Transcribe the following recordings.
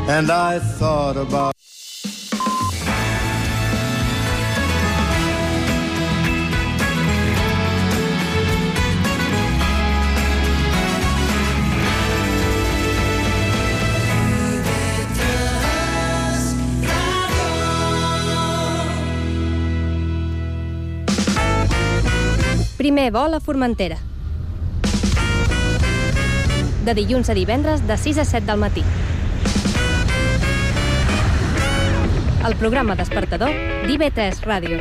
And I thought about Primer vol a Formentera. De dilluns a divendres, de 6 a 7 del matí. El programa despertador d'IV3 Ràdio.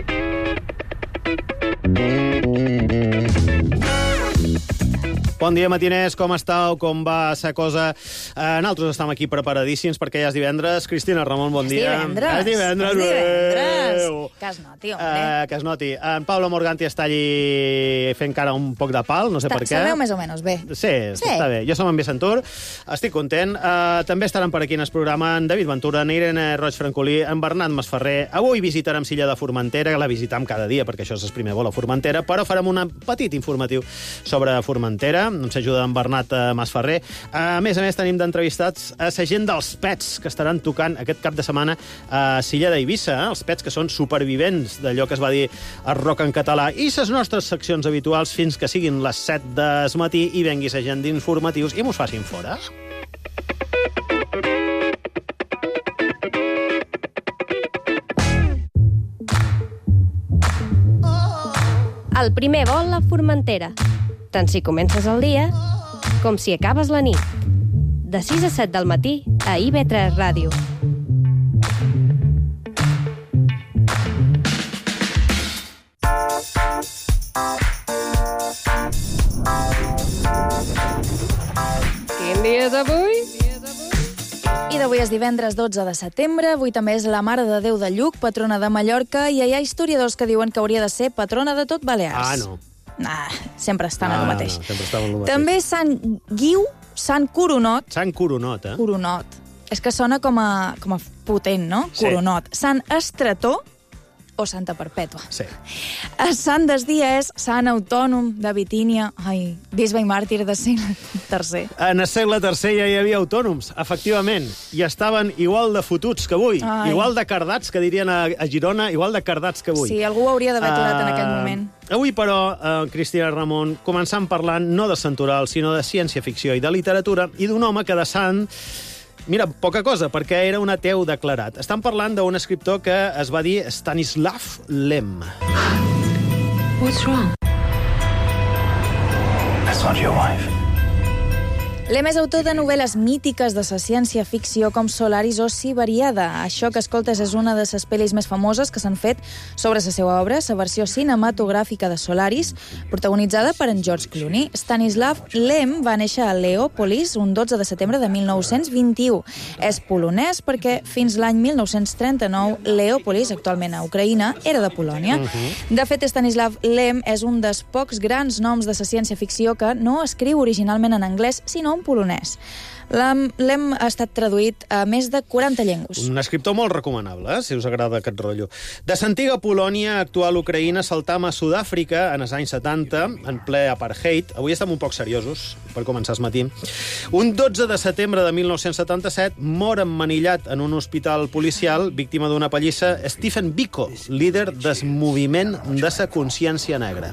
Bon dia, matiners, com estàu? Com va sa cosa? Nosaltres estem aquí preparadíssims perquè ja és divendres. Cristina Ramon, bon dia. És divendres. Que es noti, hombre. Que es noti. En Pablo Morganti està allí fent cara un poc de pal, no sé per què. Se veu més o menys bé. Sí, està bé. Jo som en Vicent Tur, estic content. També estaran per aquí en el programa en David Ventura, en Irene Roig Francolí, en Bernat Masferrer. Avui visitarem Silla de Formentera, que la visitam cada dia perquè això és el primer vol a Formentera, però farem un petit informatiu sobre Formentera. Ens ajuda en Bernat Masferrer. A més, tenim d'entrevistats a la gent dels Pets, que estaran tocant aquest cap de setmana a Silla d'Eivissa. Els Pets, que són supervivents d'allò que es va dir el rock en català. I les nostres seccions habituals fins que siguin les 7 del matí i vengui la gent d'informatius i mos facin fora. El primer vol a Formentera. Tant si comences el dia com si acabes la nit. De 6 a 7 del matí a IV3 Ràdio. Quin dia és avui? I d'avui és divendres 12 de setembre, avui també és la Mare de Déu de Lluc, patrona de Mallorca, i hi ha historiadors que diuen que hauria de ser patrona de tot Balears. No. Sempre estan en el mateix. Sempre estan en el mateix. També Sant Guiu, Sant Coronot. Sant Coronot, Coronot. És que sona com a potent, no? Sí. Coronot. Sant Estrató o Santa Perpètua. Sí. Sant Desdia és Sant Autònom de Bitínia. Ai, bisbe i màrtir de segle III. En el segle III ja hi havia autònoms, efectivament, i estaven igual de fotuts que avui, igual de cardats, que dirien a Girona, igual de cardats que avui. Sí, algú hauria d'haver aturat en aquell moment. Avui, però, Cristina Ramon, començant parlant no de santoral, sinó de ciència-ficció i de literatura, i d'un home que de sant... Mira, poca cosa, perquè era un ateu declarat. Estan parlant d'un escriptor que es va dir Stanislav Lem. What's wrong? That's not your wife. Lem és autor de novel·les mítiques de la ciència-ficció com Solaris o Siberiada. Això que escoltes és una de les pel·lis més famoses que s'han fet sobre la seva obra, la versió cinematogràfica de Solaris, protagonitzada per en George Clooney. Stanislav Lem va néixer a Leòpolis un 12 de setembre de 1921. És polonès perquè fins l'any 1939 Leòpolis, actualment a Ucraïna, era de Polònia. De fet, Stanislav Lem és un dels pocs grans noms de la ciència-ficció que no escriu originalment en anglès, sinó en polonès. Lem ha estat traduït a més de 40 llengües. Un escriptor molt recomanable, si us agrada aquest rotllo. De l'antiga Polònia, actual Ucraïna, saltam a Sud-àfrica en els anys 70, en ple apartheid. Avui estem un poc seriosos, per començar el matí. Un 12 de setembre de 1977 mor emmanillat en un hospital policial, víctima d'una pallissa, Stephen Biko, líder del moviment de la consciència negra.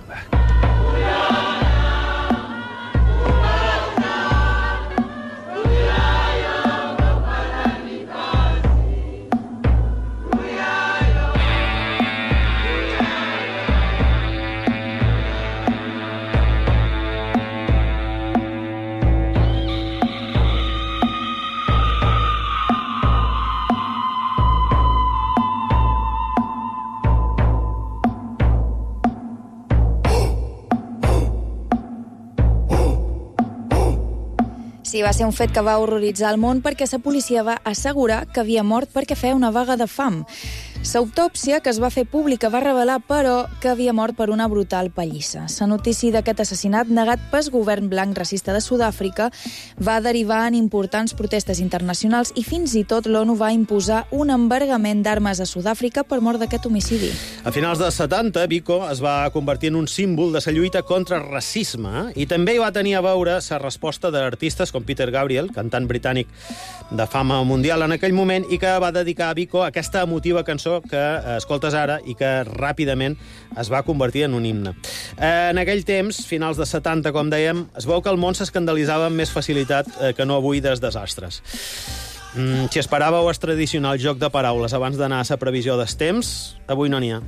Sí, va ser un fet que va horroritzar el món perquè la policia va assegurar que havia mort perquè feia una vaga de fam. L'autòpsia que es va fer pública va revelar, però, que havia mort per una brutal pallissa. La notícia d'aquest assassinat, negat pel govern blanc racista de Sud-àfrica, va derivar en importants protestes internacionals i fins i tot l'ONU va imposar un embargament d'armes a Sud-àfrica per mort d'aquest homicidi. A finals dels 70, Biko es va convertir en un símbol de la lluita contra el racisme i també hi va tenir a veure la resposta d'artistes com Peter Gabriel, cantant britànic de fama mundial en aquell moment, i que va dedicar a Biko aquesta emotiva cançó que escoltes ara i que ràpidament es va convertir en un himne. En aquell temps, finals de 70, com dèiem, es veu que el món s'escandalitzava amb més facilitat que no avui dels desastres. Si esperàveu el tradicional joc de paraules abans d'anar a la previsió dels temps, avui no n'hi ha.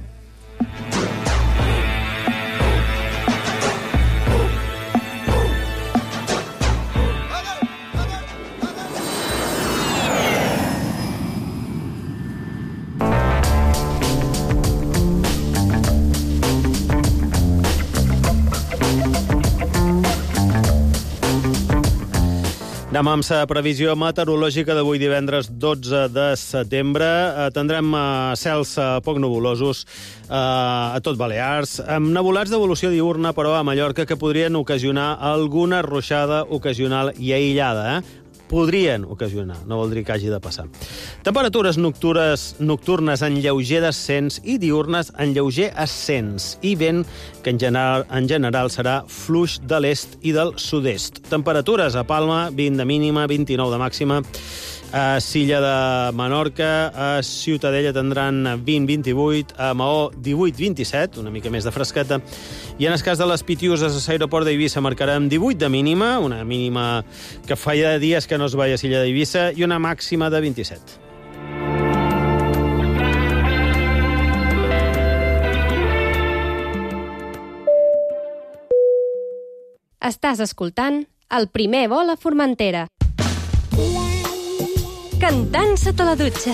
Anem amb la previsió meteorològica d'avui divendres 12 de setembre. Tindrem cels poc nubulosos a tot Balears, amb nebulats d'evolució diurna, però a Mallorca, que podrien ocasionar alguna ruixada ocasional i aïllada. Podrien ocasionar, no vol dir que hagi de passar. Temperatures nocturnes en lleuger descens i diurnes en lleuger ascens, i vent que en general serà fluix de l'est i del sud-est. Temperatures a Palma, 20 de mínima, 29 de màxima. A Silla de Menorca, a Ciutadella tindran 20-28, a Maó 18-27, una mica més de fresqueta, i en el cas de les Pitiuses a l'aeroport d'Eivissa marcarem 18 de mínima, una mínima que feia dies que no es veia a Silla d'Eivissa, i una màxima de 27. Estàs escoltant El primer vol a Formentera. Cantant sota la dutxa.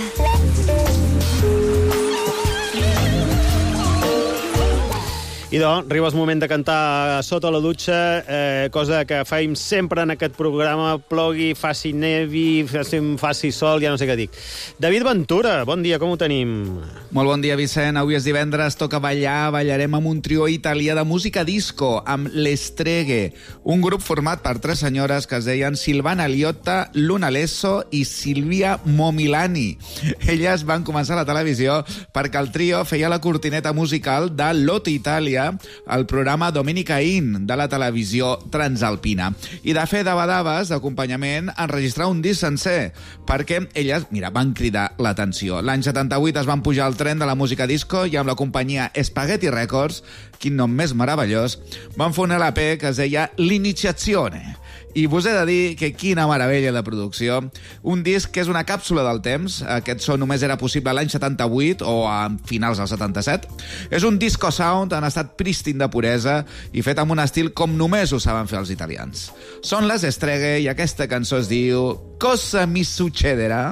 I doncs, arriba el moment de cantar sota la dutxa, cosa que faim sempre en aquest programa, plogui, faci nevi, faci sol, ja no sé què dic. David Ventura, bon dia, com ho tenim? Molt bon dia, Vicent. Avui és divendres, toca ballar. Ballarem amb un trio italià de música disco, amb l'Estreghe, un grup format per 3 senyores que es deien Silvana Liotta, Luna Lesso i Silvia Momilani. Elles van començar a la televisió perquè el trio feia la cortineta musical de Lotte Italia, el programa Domenica In de la televisió transalpina. I de fer dabadaves d'acompanyament enregistrar un disc sencer, perquè elles, mira, van cridar l'atenció. L'any 78 es van pujar al tren de la música disco i amb la companyia Spaghetti Records, quin nom més meravellós, van fer un LP que es deia L'Iniziazione. I vos he de dir que quina meravella de producció. Un disc que és una càpsula del temps. Aquest so només era possible l'any 78 o a finals del 77. És un disco sound en estat prístin de puresa i fet amb un estil com només ho saben fer els italians. Són les Estreghe i aquesta cançó es diu Cosa mi succederà?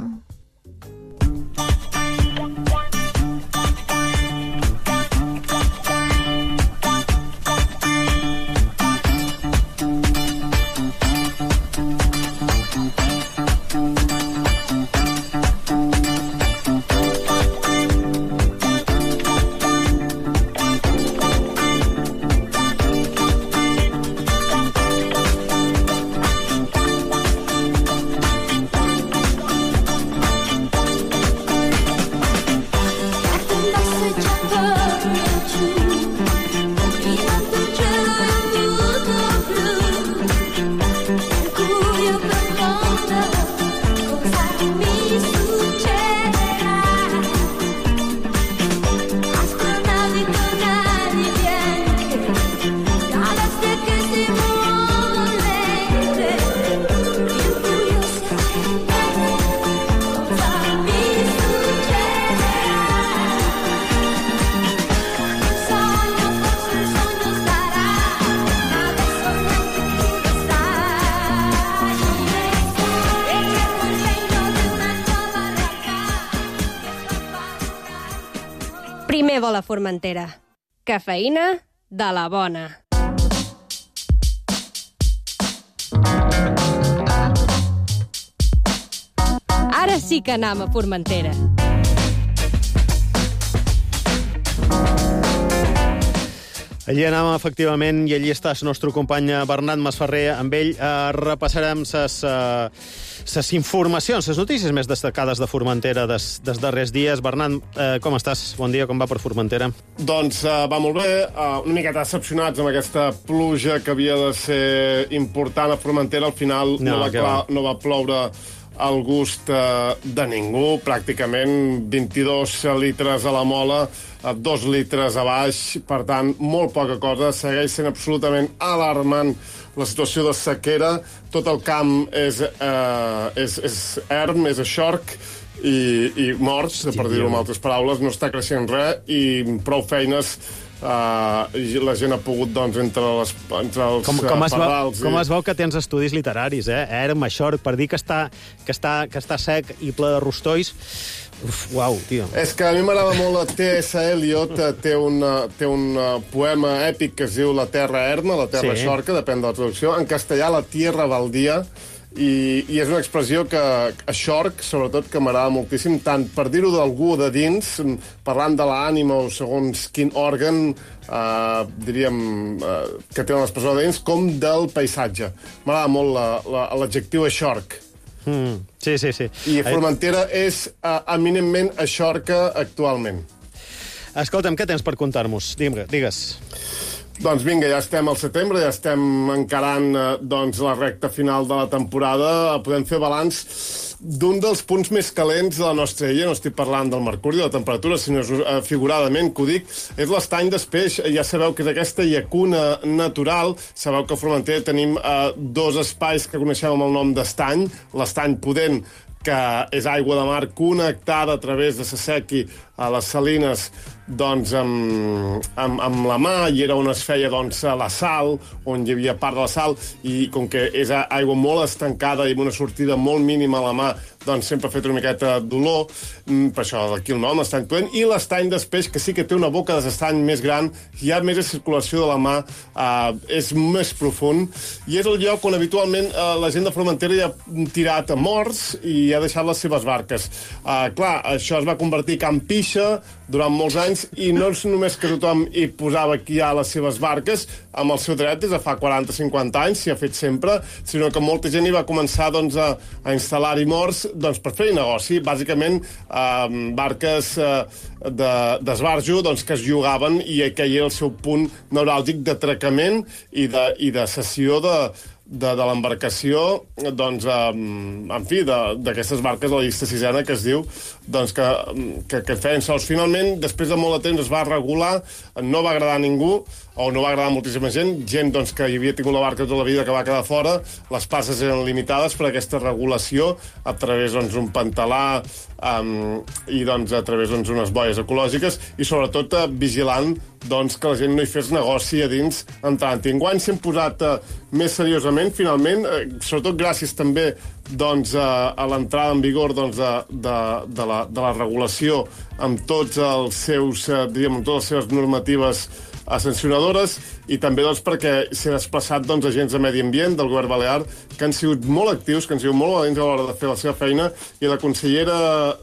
Primer vol a Formentera. Cafeïna de la bona. Ara sí que anem a Formentera. Allí anem, efectivament, i allí està el nostre company Bernat Masferrer. Amb ell repassarem les informacions, les notícies més destacades de Formentera dels darrers dies. Bernat, com estàs? Bon dia, com va per Formentera? Doncs va molt bé, una miqueta decepcionats amb aquesta pluja que havia de ser important a Formentera. Al final no va ploure al gust de ningú, pràcticament 22 litres a la mola, 2 litres a baix, per tant, molt poca cosa. Segueix sent absolutament alarmant la situació de sequera. Tot el camp és erm, és eixorc i morts, per dir-ho amb altres paraules. No està creixent res i prou feines la gent ha pogut, doncs, entre els pardals... Com es veu que tens estudis literaris, Erm, eixorc, per dir que està sec i ple de rostolls. Uau, tio. És que a mi m'agrada molt la T.S. Eliot, té un poema èpic que es diu La terra erma, la terra eixorca, depèn de la traducció. En castellà, la tierra baldía, i és una expressió que eixorc, sobretot, que m'agrada moltíssim, tant per dir-ho d'algú de dins, parlant de l'ànima o segons quin òrgan, diríem, que té l'expressió de dins, com del paisatge. M'agrada molt l'adjectiu eixorc. Sí. I Formentera és eminentment eixorca actualment. Escolta'm, què tens per contar-nos? Digues. Doncs vinga, ja estem al setembre, ja estem encarant doncs, la recta final de la temporada. Podem fer balanç d'un dels punts més calents de la nostra illa. No estic parlant del mercuri, de la temperatura, sinó figuradament, que ho dic, és l'estany d'Espeix. Ja sabeu que és aquesta llacuna natural. Sabeu que a Formentera tenim dos espais que coneixem amb el nom d'estany. L'estany Pudent, que és aigua de mar connectada a través de Sasequi a les salines, doncs, amb la mà, i era on es feia, doncs, la sal, on hi havia part de la sal, i com que és aigua molt estancada i amb una sortida molt mínima a la mà, doncs sempre ha fet una miqueta d'olor, per això d'aquí el nom, l'estany Pudent, i l'estany d'Espeix, que sí que té una boca d'estany més gran, hi ha més circulació de la mà, és més profund, i és el lloc on habitualment la gent de Formentera hi ha tirat a morts i ha deixat les seves barques. Clar, això es va convertir en Camp Pixa durant molts anys, i no és només que tothom hi posava aquí a les seves barques, amb el seu dret des de fa 40-50 anys, s'hi ha fet sempre, sinó que molta gent hi va començar, doncs, a instal·lar-hi morts, doncs, per fer negoci. Bàsicament, barques d'esbarjo, doncs, que es llogaven, i aquell era el seu punt neuràlgic d'atracament i de cessió de l'embarcació, doncs, en fi, d'aquestes barques de la llista sisena, que es diu, doncs, que feien sols. Finalment, després de molt de temps, es va regular, no va agradar a ningú, o no va agradar a moltíssima gent, doncs, que hi havia tingut la barca tota la vida, que va quedar fora. Les passes eren limitades per aquesta regulació a través, doncs, d'un pantalà i, doncs, a través, doncs, unes boies ecològiques, i sobretot vigilant, doncs, que la gent no hi fes negoci a dins entrant. I enguany s'hem posat més seriosament, finalment, sobretot gràcies també, doncs, a l'entrada en vigor, doncs, de la regulació amb tots els seus, diríem, amb totes les seves normatives sancionadores, i també, doncs, perquè s'ha desplaçat, doncs, agents de medi ambient del govern balear que han sigut molt actius, que han sigut molt valents a l'hora de fer la seva feina, i la consellera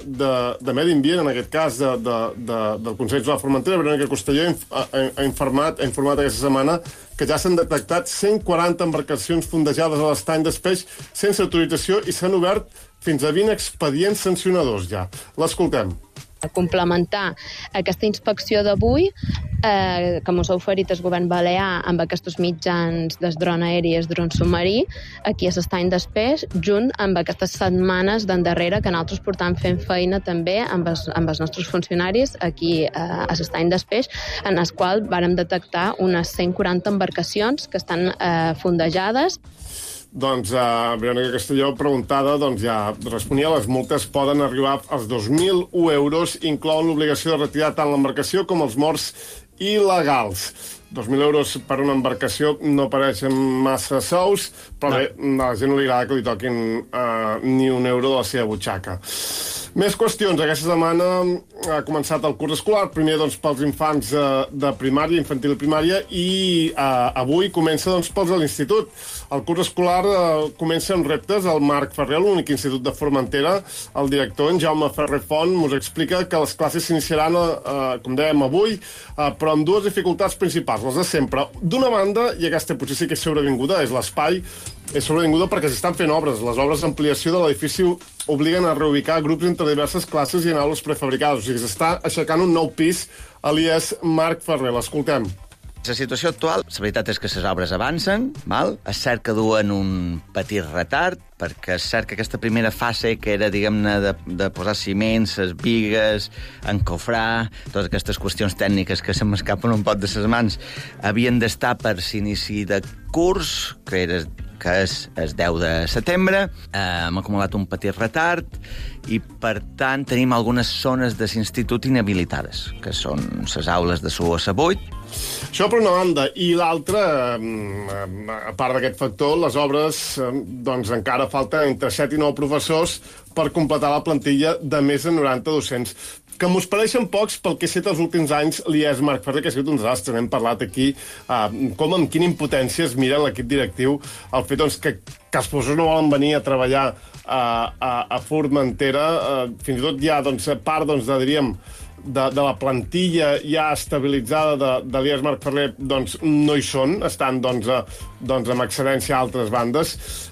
de Medi Ambient, en aquest cas del Consell de la Formentera, Verónica Costelló, ha informat aquesta setmana que ja s'han detectat 140 embarcacions fondejades a l'estany d'Espeix sense autorització, i s'han obert fins a 20 expedients sancionadors ja. L'escoltem. A complementar aquesta inspecció d'avui, que mos ha oferit el govern balear amb aquests mitjans del dron aeri i el dron submarí, aquí a l'estany d'Espeix, junt amb aquestes setmanes d'endarrere que nosaltres portam fent feina també amb els nostres funcionaris aquí a l'estany d'Espeix, en el qual vàrem detectar unes 140 embarcacions que estan fondejades. Doncs Verónica Castelló, preguntada, doncs ja responia, les multes poden arribar als 2.001 euros, inclouen l'obligació de retirar tant l'embarcació com els morts il·legals. 2.000 euros per una embarcació no pareixen massa sous, però bé, a la gent no li agrada que li toquin ni un euro de la seva butxaca. Més qüestions. Aquesta setmana ha començat el curs escolar, primer, doncs, pels infants de primària, infantil i primària, i avui comença, doncs, pels de l'institut. El curs escolar comença amb reptes. El Marc Ferrer, l'únic institut de Formentera, el director, en Jaume Ferrer Font, ens explica que les classes s'iniciaran, com dèiem, avui, però amb dues dificultats principals. trobar-les de sempre. D'una banda, i aquesta potser sí que és sobrevinguda, és l'espai, és sobrevinguda perquè s'estan fent obres. Les obres d'ampliació de l'edifici obliguen a reubicar grups entre diverses classes i en aules prefabricades. O sigui, s'està aixecant un nou pis a l'IES Marc Ferrer. L'escoltem. La situació actual, la veritat és que les obres avancen, val? És cert que duen un petit retard, perquè és cert que aquesta primera fase, que era, diguem-ne, de posar ciments, les bigues, encofrar, totes aquestes qüestions tècniques que se m'escapen un poc de les mans, havien d'estar per l'inici de curs, que és el 10 de setembre. Hem acumulat un petit retard i, per tant, tenim algunes zones de l'institut inhabilitades, que són les aules de SU a 8. Això per una banda. I l'altra, a part d'aquest factor, les obres, doncs encara falten entre 7 i 9 professors per completar la plantilla de més de 90 docents. Que mos pareixen pocs pel que he set els últims anys l'IES Marc Ferrer, que ha sigut un desastre. N'hem parlat aquí, com amb quina impotència es mira l'equip directiu el fet doncs, que els professors no volen venir a treballar a Formentera. Fins i tot hi ha part, diríem, de la plantilla ja estabilitzada de l'IES Marc Ferrer, doncs no hi són, estan amb excedència a altres bandes,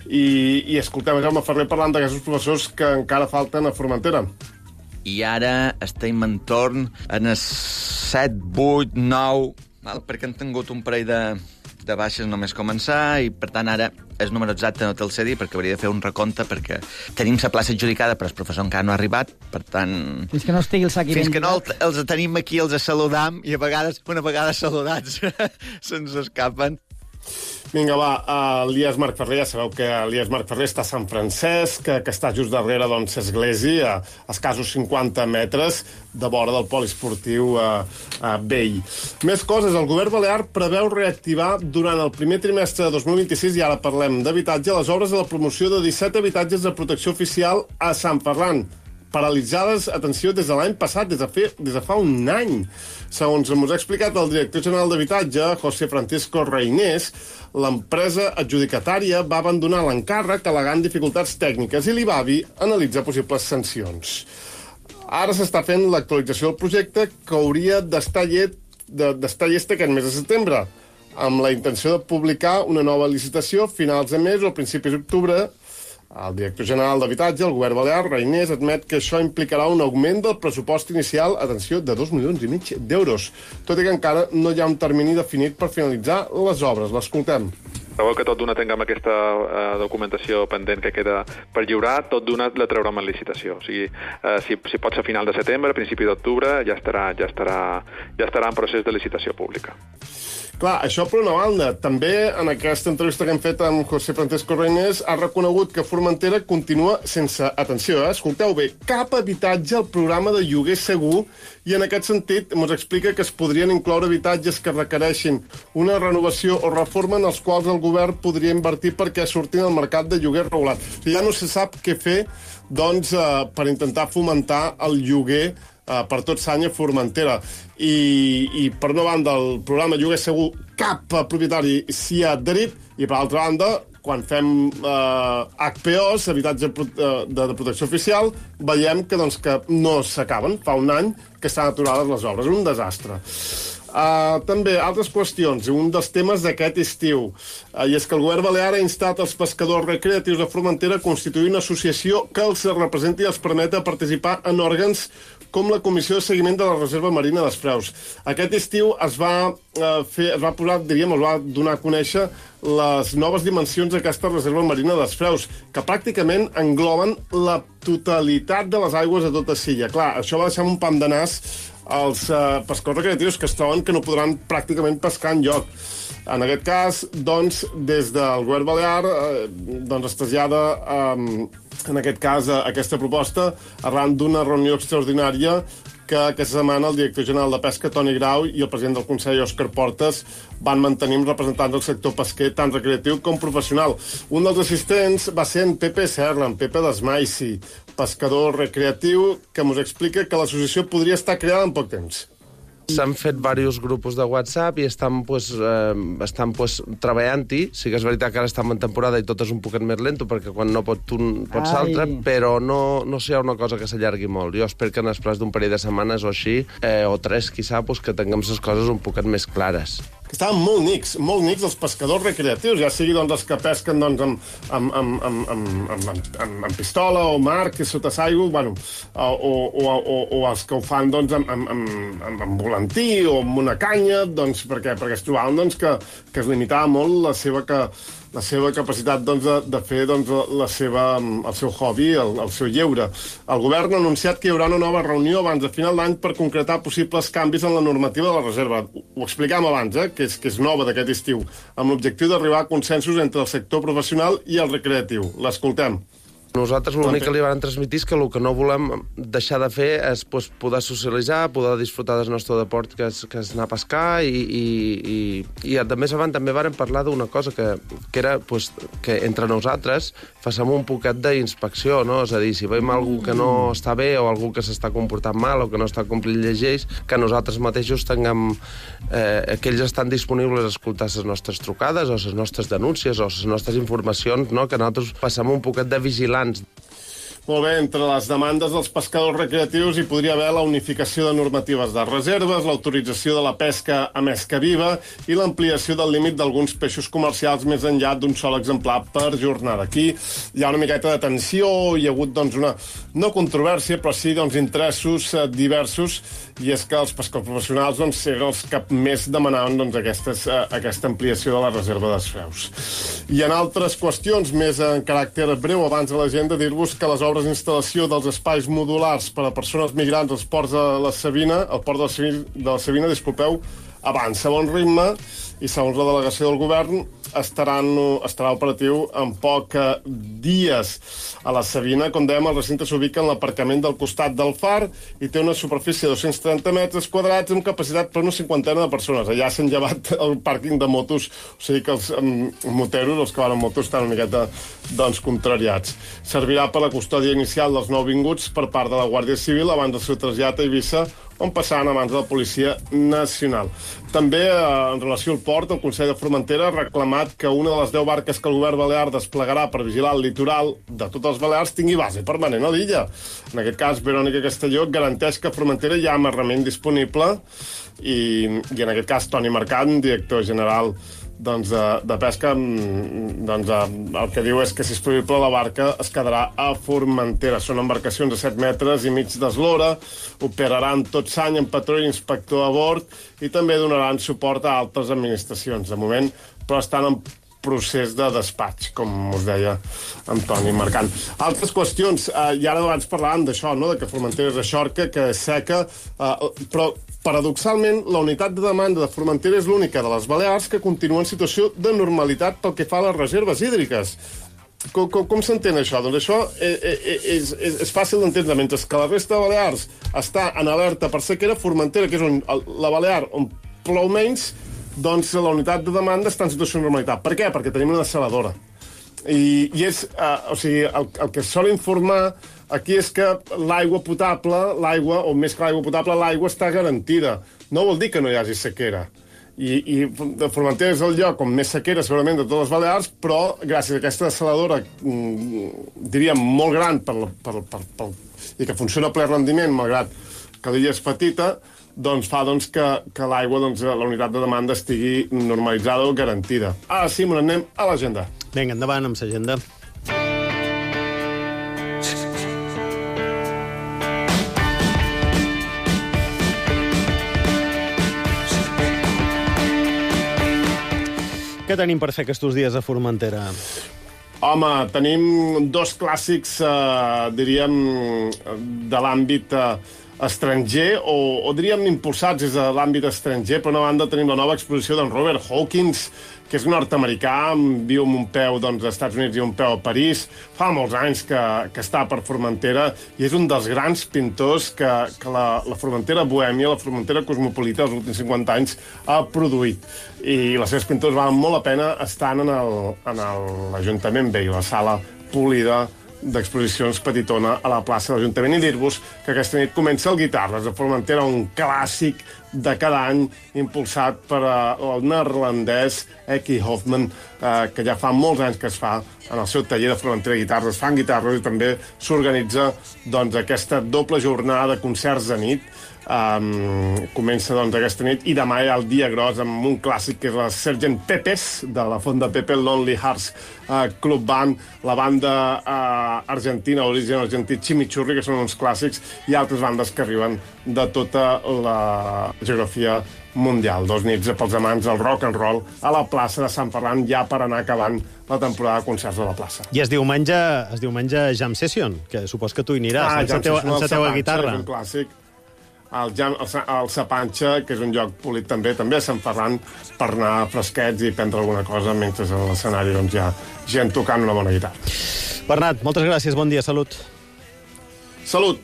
i escoltem Jaume Ferrer parlant d'aquests professors que encara falten a Formentera. I ara estem entorn en els 7, 8, 9, perquè han tingut un parell de baixes només començar, i per tant ara el número exacte no te'l sé dir perquè hauria de fer un recompte, perquè tenim la plaça adjudicada però el professor encara no ha arribat, per tant... Fins que no estigui el sac Fins que no els tenim aquí, els saludam, i a vegades, una vegada saludats, se'ns escapen. Vinga, va, l'IES Marc Ferrer, ja sabeu que l'IES Marc Ferrer està a Sant Francesc, que està just darrere l'església, a escassos 50 metres de vora del poliesportiu vell. Més coses, el govern balear preveu reactivar durant el primer trimestre de 2026, i ara parlem d'habitatge, les obres de la promoció de 17 habitatges de protecció oficial a Sant Ferran, paralitzades, atenció, des de l'any passat, des de fa un any. Segons ens ha explicat el director general d'Habitatge, José Francisco Reinés, l'empresa adjudicatària va abandonar l'encàrrec alegant dificultats tècniques i l'IBAVI analitza possibles sancions. Ara s'està fent l'actualització del projecte, que hauria d'estar llest aquest mes de setembre, amb la intenció de publicar una nova licitació a finals de mes o a principis d'octubre. El director general d'Habitatge, el govern balear, Reinés, admet que això implicarà un augment del pressupost inicial, atenció, de 2,5 milions d'euros, tot i que encara no hi ha un termini definit per finalitzar les obres. L'escoltem. Sabeu que tot d'una tinguem aquesta documentació pendent que queda per lliurar, tot d'una la traurem en licitació. O sigui, si pot ser a final de setembre, a principi d'octubre, ja estarà en procés de licitació pública. Clar, això per una banda. També en aquesta entrevista que hem fet amb José Francisco Reinés ha reconegut que Formentera continua sense, atenció, escolteu bé, cap habitatge al programa de lloguer segur, i en aquest sentit ens explica que es podrien incloure habitatges que requereixin una renovació o reforma en els quals el govern podria invertir perquè surtin al mercat de lloguer regulat. Ja no se sap què fer, doncs, per intentar fomentar el lloguer per tot Sany a Formentera. I per una banda, el programa Lloguer Segur, cap propietari s'hi ha adherit, i per altra banda, quan fem HPOs, habitatge de protecció oficial, veiem que no s'acaben. Fa un any que estan aturades les obres. Un desastre. També, altres qüestions. Un dels temes d'aquest estiu, i és que el govern balear ha instat els pescadors recreatius de Formentera a constituir una associació que els representi i els permeta participar en òrgans com la Comissió de Seguiment de la Reserva Marina dels Freus. Aquest estiu es va donar a conèixer les noves dimensions d'aquesta Reserva Marina dels Freus, que pràcticament engloben la totalitat de les aigües de tota Silla. Clar, això va deixar un pam de nas als pescadors recreatius que es troben que no podran pràcticament pescar enlloc. En aquest cas, doncs, des del govern balear es trasllada en aquest cas aquesta proposta arran d'una reunió extraordinària que aquesta setmana el director general de Pesca, Toni Grau, i el president del Consell, Òscar Portes, van mantenir amb representants del sector pesquer, tant recreatiu com professional. Un dels assistents va ser en Pepe Serra, en Pepe Desmaici, pescador recreatiu, que ens explica que l'associació podria estar creada en poc temps. S'han fet diversos grupos de WhatsApp i estan treballant-hi. Sí que és veritat que ara estem en temporada i tot és un poquet més lento, perquè quan no pot un, pots l'altre, però no serà una cosa que s'allargui molt. Jo espero que en els plans d'un parell de setmanes o així, o 3, quizà, que tinguem les coses un poquet més clares. que estaven molt nics els pescadors recreatius, ja sigui doncs, els que pesquen doncs, amb pistola o marc sota l'aigua, bueno, o els que ho fan doncs, amb volantí o amb una canya, doncs, perquè es trobaven doncs, que es limitava molt la seva capacitat doncs, de fer doncs, el seu hobby, el seu lleure. El govern ha anunciat que hi haurà una nova reunió abans de final d'any per concretar possibles canvis en la normativa de la reserva. Ho explicàvem abans, que és nova d'aquest estiu, amb l'objectiu d'arribar a consensos entre el sector professional i el recreatiu. L'escoltem. Nosaltres l'únic que li van transmitir és que el que no volem deixar de fer és poder socialitzar, poder disfrutar del nostre deport, que és anar a pescar, i a més abans també vàrem parlar d'una cosa que era que entre nosaltres facem un poquet d'inspecció, no? És a dir, si veiem algú que no està bé o algú que s'està comportant mal o que no està complint lleis, que nosaltres mateixos tinguem que ells estan disponibles a escoltar les nostres trucades o les nostres denúncies o les nostres informacions, no? Que nosaltres passem un poquet de vigilants. Molt bé, entre les demandes dels pescadors recreatius hi podria haver la unificació de normatives de reserves, l'autorització de la pesca amb esca viva i l'ampliació del límit d'alguns peixos comercials més enllà d'un sol exemplar per jornada. Aquí hi ha una miqueta de tensió, hi ha hagut doncs, una, no controvèrsia, però sí doncs, interessos diversos, i és que els pescadors professionals doncs, eren els que més demanaven doncs, aquesta ampliació de la reserva dels freus. I en altres qüestions, més en caràcter breu, abans de l'agenda, dir-vos que les obres d'instal·lació dels espais modulars per a persones migrants als ports de la Savina, al port de la Savina, disculpeu, avança a bon ritme i, segons la delegació del govern, estarà operatiu en pocs dies. A la Savina, com dèiem, el recinte s'ubica en l'aparcament del costat del far i té una superfície de 230 metres quadrats amb capacitat per una 50 de persones. Allà s'han llevat el pàrquing de motos, o sigui que els moteros, els que van amb motos, estan una miqueta doncs, contrariats. Servirà per la custòdia inicial dels nouvinguts per part de la Guàrdia Civil abans del seu trasllat a Eivissa, on passaran a mans de la Policia Nacional. També, en relació al port, el Consell de Formentera ha reclamat que una de les 10 barques que el govern balear desplegarà per vigilar el litoral de tots els Balears tingui base permanent a l'illa. En aquest cas, Verònica Castelló garanteix que a Formentera hi ha amarrament disponible i en aquest cas, Toni Mercant, director general de pesca, doncs, el que diu és que si és prohibible la barca es quedarà a Formentera. Són embarcacions de 7 metres i mig d'eslora, operaran tot l'any amb patró i inspector a bord i també donaran suport a altres administracions. De moment, però estan en procés de despatx, com us deia Antoni Mercant. Altres qüestions, i ara abans parlàvem d'això, no? De que Formentera és eixorca, que és seca, però paradoxalment la unitat de demanda de Formentera és l'única de les Balears que continua en situació de normalitat pel que fa a les reserves hídriques. Com s'entén això? Doncs això és fàcil d'entendre. Mentre que la resta de Balears està en alerta per sequera, Formentera, que és la Balear on plou menys, doncs la unitat de demanda està en situació de normalitat. Per què? Perquè tenim una desaladora. I és, o sigui, el que sol informar aquí és que l'aigua potable, o més que l'aigua potable, l'aigua està garantida. No vol dir que no hi hagi sequera. I Formentera és el lloc on més sequera, segurament, de totes les Balears, però gràcies a aquesta desaladora, diríem, molt gran i que funciona a ple rendiment, malgrat que l'illa és petita, doncs fa que l'aigua, la unitat de demanda estigui normalitzada o garantida. Ara sí, me n'anem a l'agenda. Vinga, endavant amb l'agenda. Què tenim per fer aquests dies a Formentera? Home, tenim dos clàssics, diríem, de l'àmbit estranger, o diríem impulsats des de l'àmbit estranger. Per una banda tenim la nova exposició d'en Robert Hawkins, que és nord-americà, viu amb un peu als Estats Units i un peu a París. Fa molts anys que està per Formentera i és un dels grans pintors que la Formentera bohèmia, la Formentera cosmopolita dels últims 50 anys ha produït. I les seves pintors valen molt la pena estant en l'Ajuntament Vell, la sala polida d'exposicions petitona a la plaça de l'Ajuntament. I dir-vos que aquesta nit comença el Guitarres de Formentera, un clàssic de cada any, impulsat per el neerlandès Eki Hoffman, que ja fa molts anys que es fa en el seu taller de Formentera Guitarres. Es fan guitarres i també s'organitza aquesta doble jornada de concerts de nit. Comença aquesta nit i demà hi ha el dia gros amb un clàssic que és la Sgt. Pepper's de la font de Pepe, Lonely Hearts Club Band, la banda argentina, origen argentí, Chimichurri, que són uns clàssics, i altres bandes que arriben de tota la geografia mundial. 2 nits pels amants del rock and roll a la plaça de Sant Ferran, ja per anar acabant la temporada de concerts de la plaça. I es diumenge Jam Session, que supos que tu hi aniràs, en la teua guitarra. És un clàssic. El Sapanxa, que és un lloc polit també a Sant Ferran, per anar fresquets i prendre alguna cosa mentre a l'escenari hi ha gent tocant una bona guitarra. Bernat, moltes gràcies, bon dia, salut. Salut!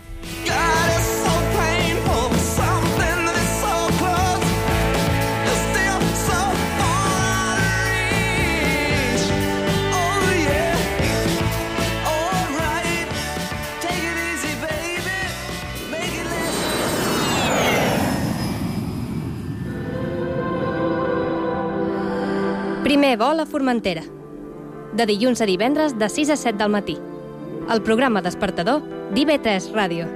Primer vol a Formentera. De dilluns a divendres de 6 a 7 del matí. El programa despertador d'IV3 Ràdio.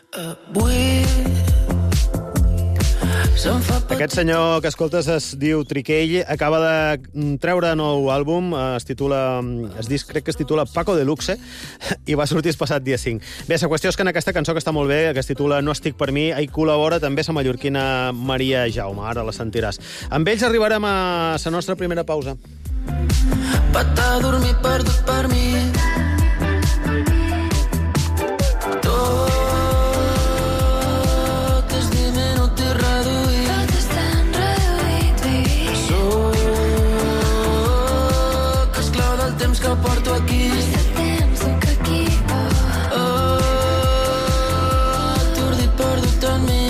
Aquest senyor que escoltes es diu Triquell, acaba de treure nou àlbum, crec que es titula Paco de Luxe, i va sortir el passat dia 5. Bé, la qüestió és que en aquesta cançó, que està molt bé, que es titula No estic per mi, hi col·labora també la mallorquina Maria Jaume, ara la sentiràs. Amb ells arribarem a la nostra primera pausa. Patar a dormir perdut per mi. Que porto aquí. Atordit, perdut en mi.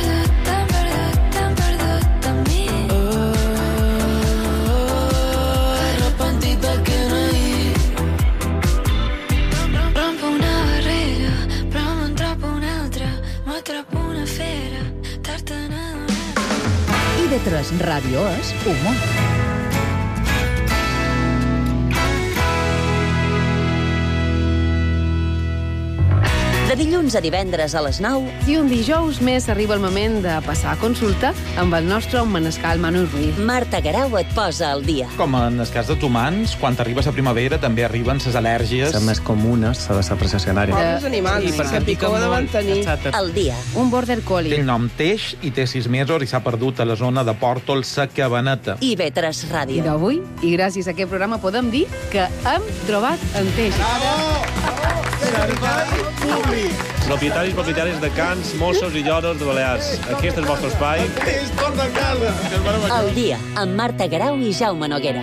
Arrepentit del que no ahir. Rompo una barrera, però me'n trobo una altra. M'atrapo una fera, tartanada. IV3 Ràdio és humor. De dilluns a divendres a les 9. I un dijous més arriba el moment de passar a consulta amb el nostre manescal Manu Ruiz. Marta Guerau et posa al dia. Com en el cas dels humans, quan arriba la primavera també arriben les al·lèrgies. Les més comunes, s'ha de ser precessionària. Els animals, que picó de mantenir. Al dia. Un border collie. Té el nom Teix i té 6 mesos i s'ha perdut a la zona de Pòrtols, a Cabaneta. IV3 Ràdio. I d'avui, i gràcies a aquest programa, podem dir que hem trobat en Teix. Bravo! Servei públic. Propietaris i propietàries de cans, mossos i lloros de Balears. Aquest és el vostre espai. És torna a casa. Al dia, amb Marta Guerau i Jaume Noguera.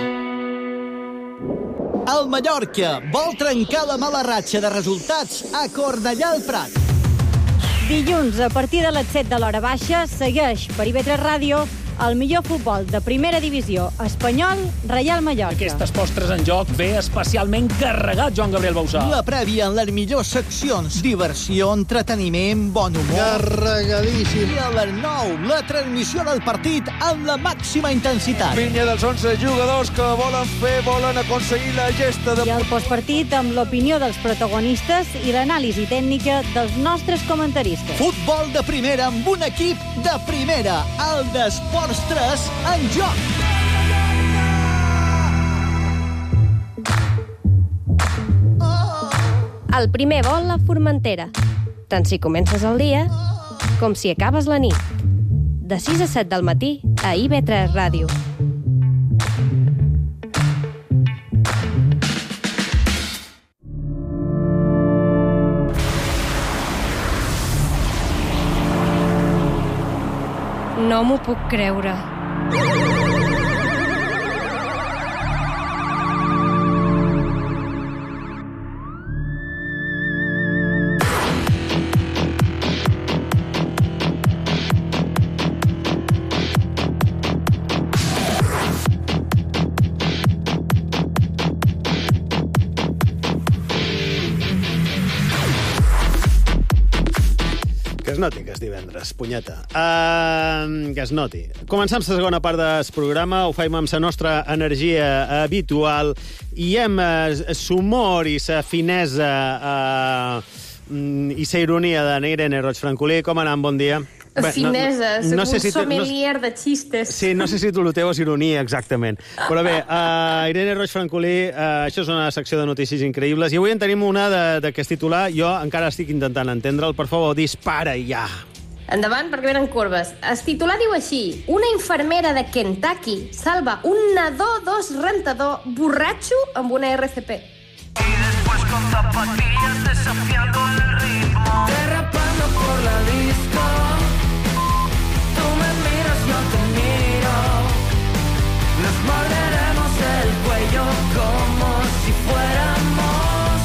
El Mallorca vol trencar la mala ratxa de resultats a Cornellà al Prat. Dilluns, a partir de les 7 de l'hora baixa, segueix per IV3 Ràdio el millor futbol de primera divisió espanyol, Reial Mallorca. Aquestes postres en joc ve especialment carregat, Joan Gabriel Bausà. La prèvia en les millors seccions. Diversió, entreteniment, bon humor. Carregadíssim. I a les 9, la transmissió del partit amb la màxima intensitat. Pinya dels 11 jugadors que volen aconseguir la gesta de... I el postpartit amb l'opinió dels protagonistes i l'anàlisi tècnica dels nostres comentaristes. Futbol de primera amb un equip de primera. El d'Esports 3 en joc. El primer vol a Formentera. Tant si comences el dia com si acabes la nit. De 6 a 7 del matí a IV3 Ràdio. No m'ho puc creure. Que es noti que és divendres, punyeta. Que es noti. Començam la segona part del programa, ho faim amb la nostra energia habitual i amb l'humor i la finesa i la ironia de Irene Roig Francolí. Com anam? Bon dia. Finesa, soc un sommelier de xistes. Sí, no sé si tu el teu és ironia, exactament. Però bé, Irene Roig Francolí, això és una secció de notícies increïbles, i avui en tenim una d'aquest titular. Jo encara estic intentant entendre'l. Per favor, dispara ja. Endavant, perquè venen curves. El titular diu així: una infermera de Kentucky salva un nadó dos rentador borratxo amb una RCP. Y después con zapatillas desafiando el ritmo, derrapando por la disco. Tú me miras, yo te miro. Nos morderemos el cuello como si fuéramos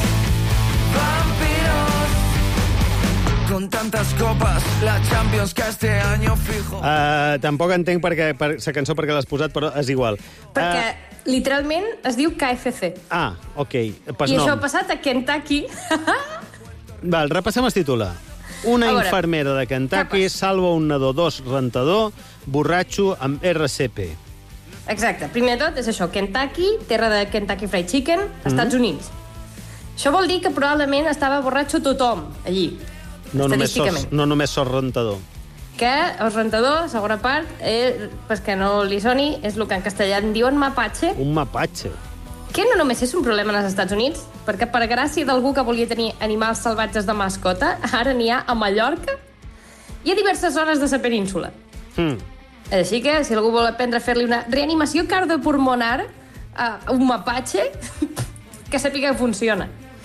vampiros. Con tantas copas, la Champions que este año fijo. Tampoc entenc la cançó perquè l'has posat, però és igual. Perquè literalment es diu KFC. Ah, ok. I això ha passat a Kentucky. Val, repassem el titular. Una infermera de Kentucky salva un nadó dos rentador borratxo amb RCP. Exacte. Primer de tot és això, Kentucky, terra de Kentucky Fried Chicken, Estats Units. Això vol dir que probablement estava borratxo tothom allí, estadísticament. No només sos rentador. Que el rentador, segona part, pues que no li soni, és el que en castellà en diuen mapatge. Un mapatge. Que no només és un problema als Estats Units, perquè per gràcia d'algú que volia tenir animals salvatges de mascota, ara n'hi ha a Mallorca i a diverses zones de la península. Així que, si algú vol aprendre a fer-li una reanimació cardiopulmonar a un mapatge, que sàpiga que funciona.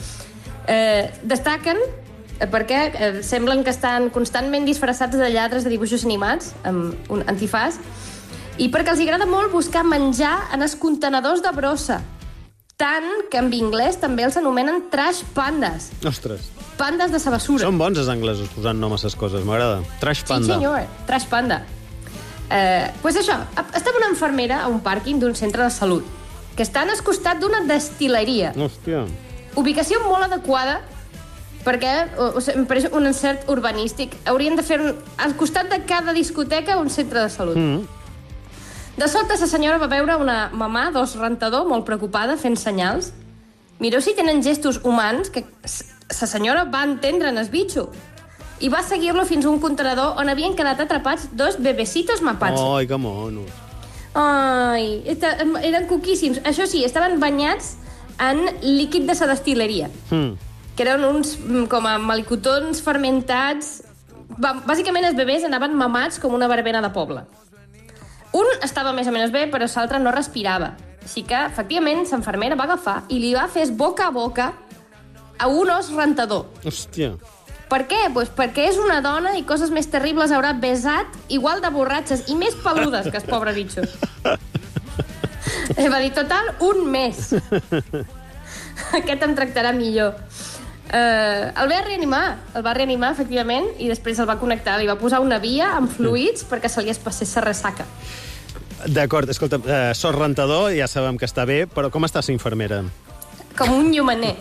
Destaquen perquè semblen que estan constantment disfressats de lladres de dibuixos animats, amb un antifàs, i perquè els agrada molt buscar menjar en els contenedors de brossa, tant que en anglès també els anomenen trash pandas. Ostres. Pandas de sa basura. Són bons els anglesos posant nom a ses coses, m'agrada. Trash panda. Sí, senyor, trash panda. Pues això, estava una infermera a un pàrquing d'un centre de salut, que està al costat d'una destil·leria. Hòstia. Ubicació molt adequada, perquè em pareix un encert urbanístic. Haurien de fer al costat de cada discoteca un centre de salut. De sobte, la senyora va veure una mamà dos rentador molt preocupada fent senyals. Mireu si tenen gestos humans, que la senyora va entendre en el bitxo. I va seguir-lo fins a un contenedor on havien quedat atrapats dos bebecitos mapats. Ai, que monos. Ai, eren cuquíssims. Això sí, estaven banyats en líquid de la destil·leria. Que eren uns com a melicotons fermentats. Bàsicament els bebès anaven mamats com una verbena de poble. Un estava més o menys bé, però l'altre no respirava. Així que, efectivament, l'infermera va agafar i li va fer boca a boca a un os rentador. Hòstia. Per què? Pues perquè és una dona i coses més terribles haurà besat igual de borratxes i més peludes que el pobre bitxo. Va dir, total, un mes. Aquest em tractarà millor. El va reanimar, efectivament, i després el va connectar. Li va posar una via amb fluids perquè se li passés la ressaca. D'acord, escolta, sos rentador, ja sabem que està bé, però com està la infermera? Com un llumaner.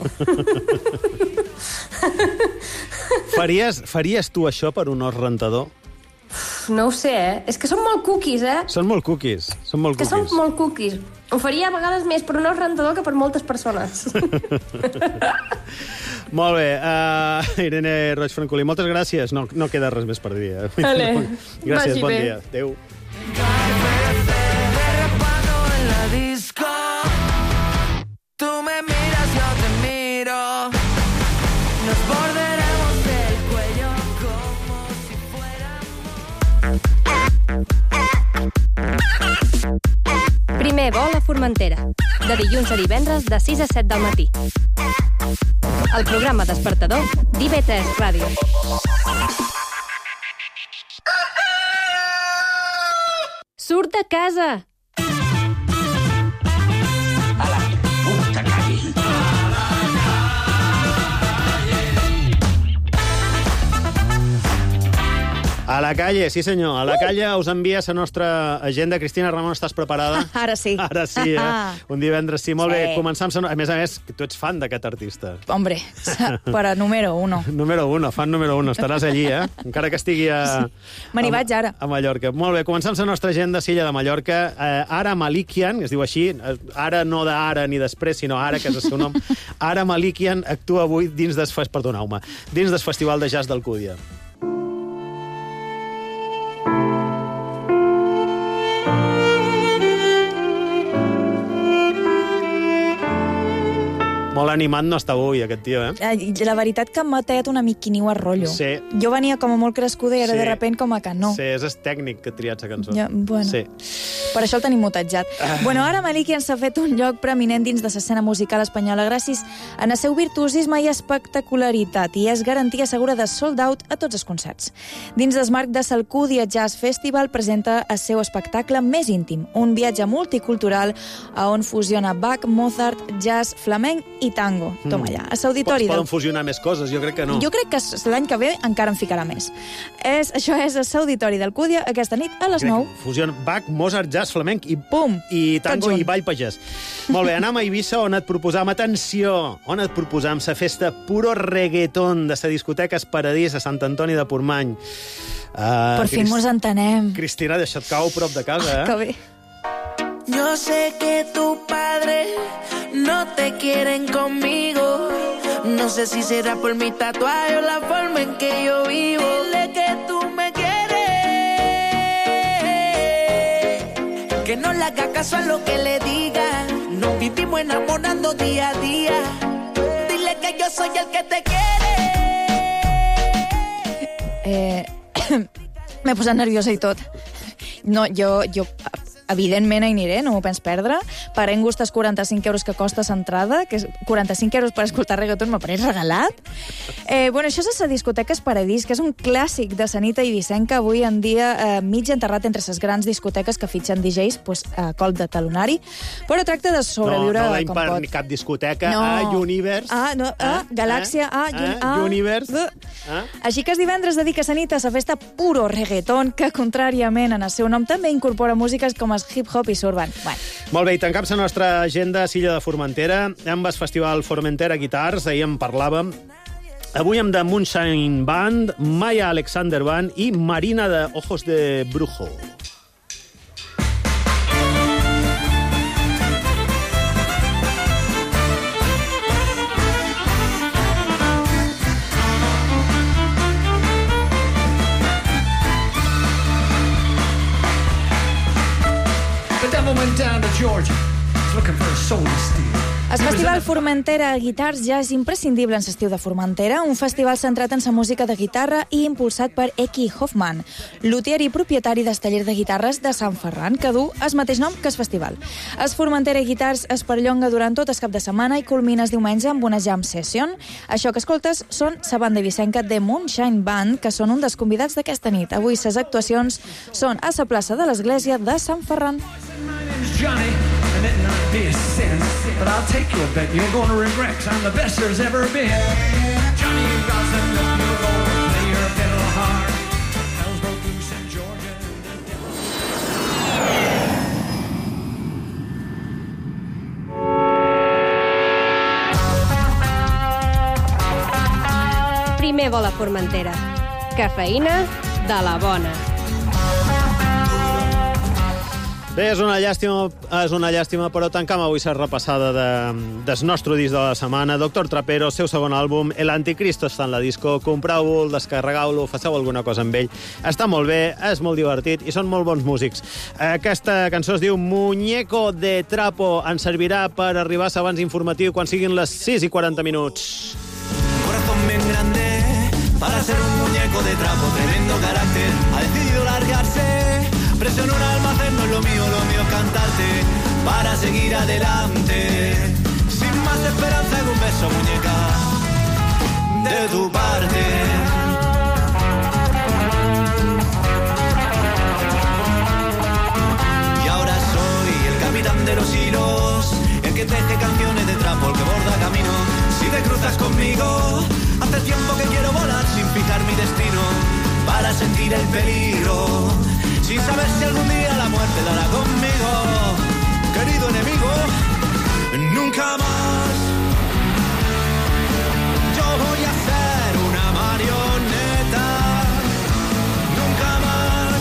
Faries tu això per un os rentador? No ho sé, És que són molt cookies, Són molt cookies. Són molt cookies. Ho faria a vegades més per un os rentador que per moltes persones. Molt bé. Irene Roig Francolí, moltes gràcies. No queda res més per dir. Vale. Gràcies, bon dia. Adéu. Tú me miras, yo te miro. Nos morderemos el cuello como si fuéramos. Primer vol a Formentera, de dilluns a divendres de 6 a 7 del matí. El programa despertador d'IV3 Ràdio. Surt de casa! A la calle, sí senyor. A la calle us envia la nostra agenda. Cristina Ramon, estàs preparada? Ara sí. Ara sí, Un divendres, sí. Molt bé, començam... A més, tu ets fan d'aquest artista. Hombre, per a número 1. Número 1, fan número 1. Estaràs allí, encara que estigui a... Me n'hi vaig ara. A Mallorca. Molt bé, començam la nostra agenda a Silla de Mallorca. Ara Malikian, que es diu així, ara no d'ara ni després, sinó ara, que és el seu nom. Ara Malikian actua avui dins del Festival de Jazz d'Alcúdia. Molt animat no està avui, aquest tio, La veritat que m'ha tallat una miquiniu a rotllo. Sí. Jo venia com a molt crescuda i ara de repent com a que no. Sí, és el tècnic que ha triat la cançó. Bueno, sí. Per això el tenim mutatjat. Bueno, ara Malikian s'ha fet un lloc preeminent dins de l'escena musical espanyola gràcies al seu virtuosisme i espectacularitat, i és garantia segura de sold out a tots els concerts. Dins del marc de l'Alcúdia Jazz Festival presenta el seu espectacle més íntim, un viatge multicultural on fusiona Bach, Mozart, jazz, flamenc i tango. Toma allà. A l'auditori... Poden fusionar més coses, jo crec que no. Jo crec que l'any que ve encara en ficarà més. Això és a l'auditori d'Alcúdia aquesta nit a les 9. Fusiona Bach, Mozart, jazz, flamenc i pum, i tango i ball pagès. Molt bé, anam a Eivissa on et proposam, atenció, la festa puro reggaeton de la discoteca Paradís a Sant Antoni de Portmany. Per fi mos entenem. Cristina, deixa't cau prop de casa, Que bé. Yo sé que tu padre no te quieren conmigo. No sé si será por mi tatuaje o la forma en que yo vivo. Dile que tú me quieres, que no le haga caso a lo que le digan. Nos vivimos enamorando día a día. Dile que yo soy el que te quiere. M'he posat nerviosa i tot. No, jo evidentment hi aniré, no m'ho pens perdre. Paguem gustes 45 euros que costa l'entrada, que és 45 euros per escoltar reggaeton, m'ha pareix regalat. Això és la discoteca Paradís, que és un clàssic de la nit eivissenca, avui en dia mig enterrat entre les grans discoteques que fitxen DJs, a colp de talonari, però tracta de sobreviure com pot. No, cap discoteca, Universe. Galàxia, Universe. Així que el divendres dedica la nit a la festa puro reggaeton, que contràriament en el seu nom també incorpora músiques com el hip-hop i surban. Molt bé, i tancam la nostra agenda a Silla de Formentera amb el Festival Formentera Guitars, ahir en parlàvem. Avui amb The Moonshine Band, Maya Alexander Band i Marina de Ojos de Brujo. El Festival Formentera Guitars ja és imprescindible en l'estiu de Formentera, un festival centrat en la música de guitarra i impulsat per Eki Hoffman, luthier i propietari del taller de guitarres de Sant Ferran, que du el mateix nom que el festival. El Formentera Guitars es perllonga durant tot el cap de setmana i culmina el diumenge amb una jam session. Això que escoltes són la banda eivissenca The Moonshine Band, que són un dels convidats d'aquesta nit. Avui les actuacions són a la plaça de l'església de Sant Ferran. Johnny, and it not be a sin, but I'll take you a bet you're going to regret, 'cause I'm the best there's ever been. Johnny, you got some love, you're going to play your fiddle hard. Bells broke loose in Georgia. Primer vol a Formentera. Cafeïna de la bona. Bé, és una llàstima, però tancam avui la repassada del nostre disc de la setmana. Doctor Trapero, el seu segon àlbum, El Anticristo està en la disco. Compreu-lo, descarregueu-lo, faceu alguna cosa amb ell. Està molt bé, és molt divertit i són molt bons músics. Aquesta cançó es diu Muñeco de Trapo. Ens servirà per arribar a l'abans informatiu quan siguin les 6:40. Corazón bien grande para ser un muñeco de trapo, tremendo carácter, ha decidido largarse. Presión un almacén, no es lo mío es cantarte para seguir adelante. Sin más esperanza que un beso, muñeca, de tu parte. Y ahora soy el capitán de los hilos, el que teje canciones de trapo, el que borda camino. Si te cruzas conmigo, hace tiempo que quiero volar sin fijar mi destino, para sentir sentir el peligro, sin saber si algún día la muerte dará conmigo. Querido enemigo, nunca más yo voy a ser una marioneta. Nunca más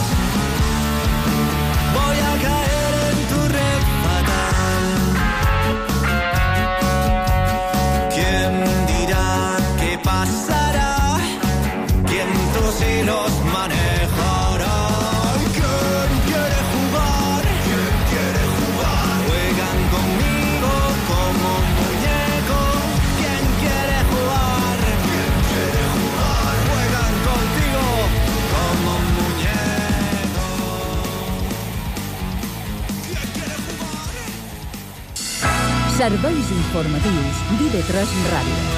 voy a caer en tu red fatal. ¿Quién dirá qué pasará? ¿Quién tus hilos manejará? ¿Quién quiere jugar? ¿Quién quiere jugar? Juegan conmigo como un muñeco. ¿Quién quiere jugar? ¿Quién quiere jugar? Juegan contigo como un muñeco. ¿Quién quiere jugar? Serveis informatius d'IV3 Ràdio.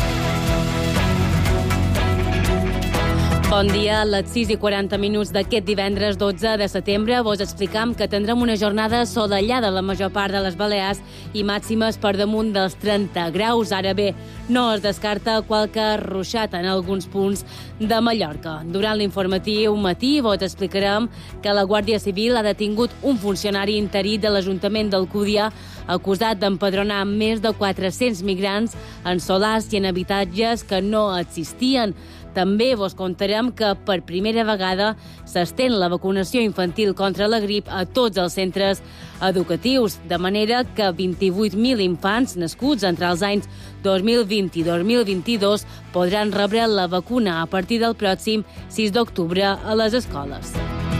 Bon dia, a les 6:40 d'aquest divendres 12 de setembre vos explicam que tindrem una jornada assolellada a la major part de les Balears i màximes per damunt dels 30 graus. Ara bé, no es descarta qualque ruixat en alguns punts de Mallorca. Durant l'informatiu matí vos explicarem que la Guàrdia Civil ha detingut un funcionari interí de l'Ajuntament d'Alcúdia acusat d'empadronar més de 400 migrants en solars i en habitatges que no existien. També vos contarem que per primera vegada s'estén la vacunació infantil contra la grip a tots els centres educatius, de manera que 28.000 infants nascuts entre els anys 2020 i 2022 podran rebre la vacuna a partir del pròxim 6 d'octubre a les escoles.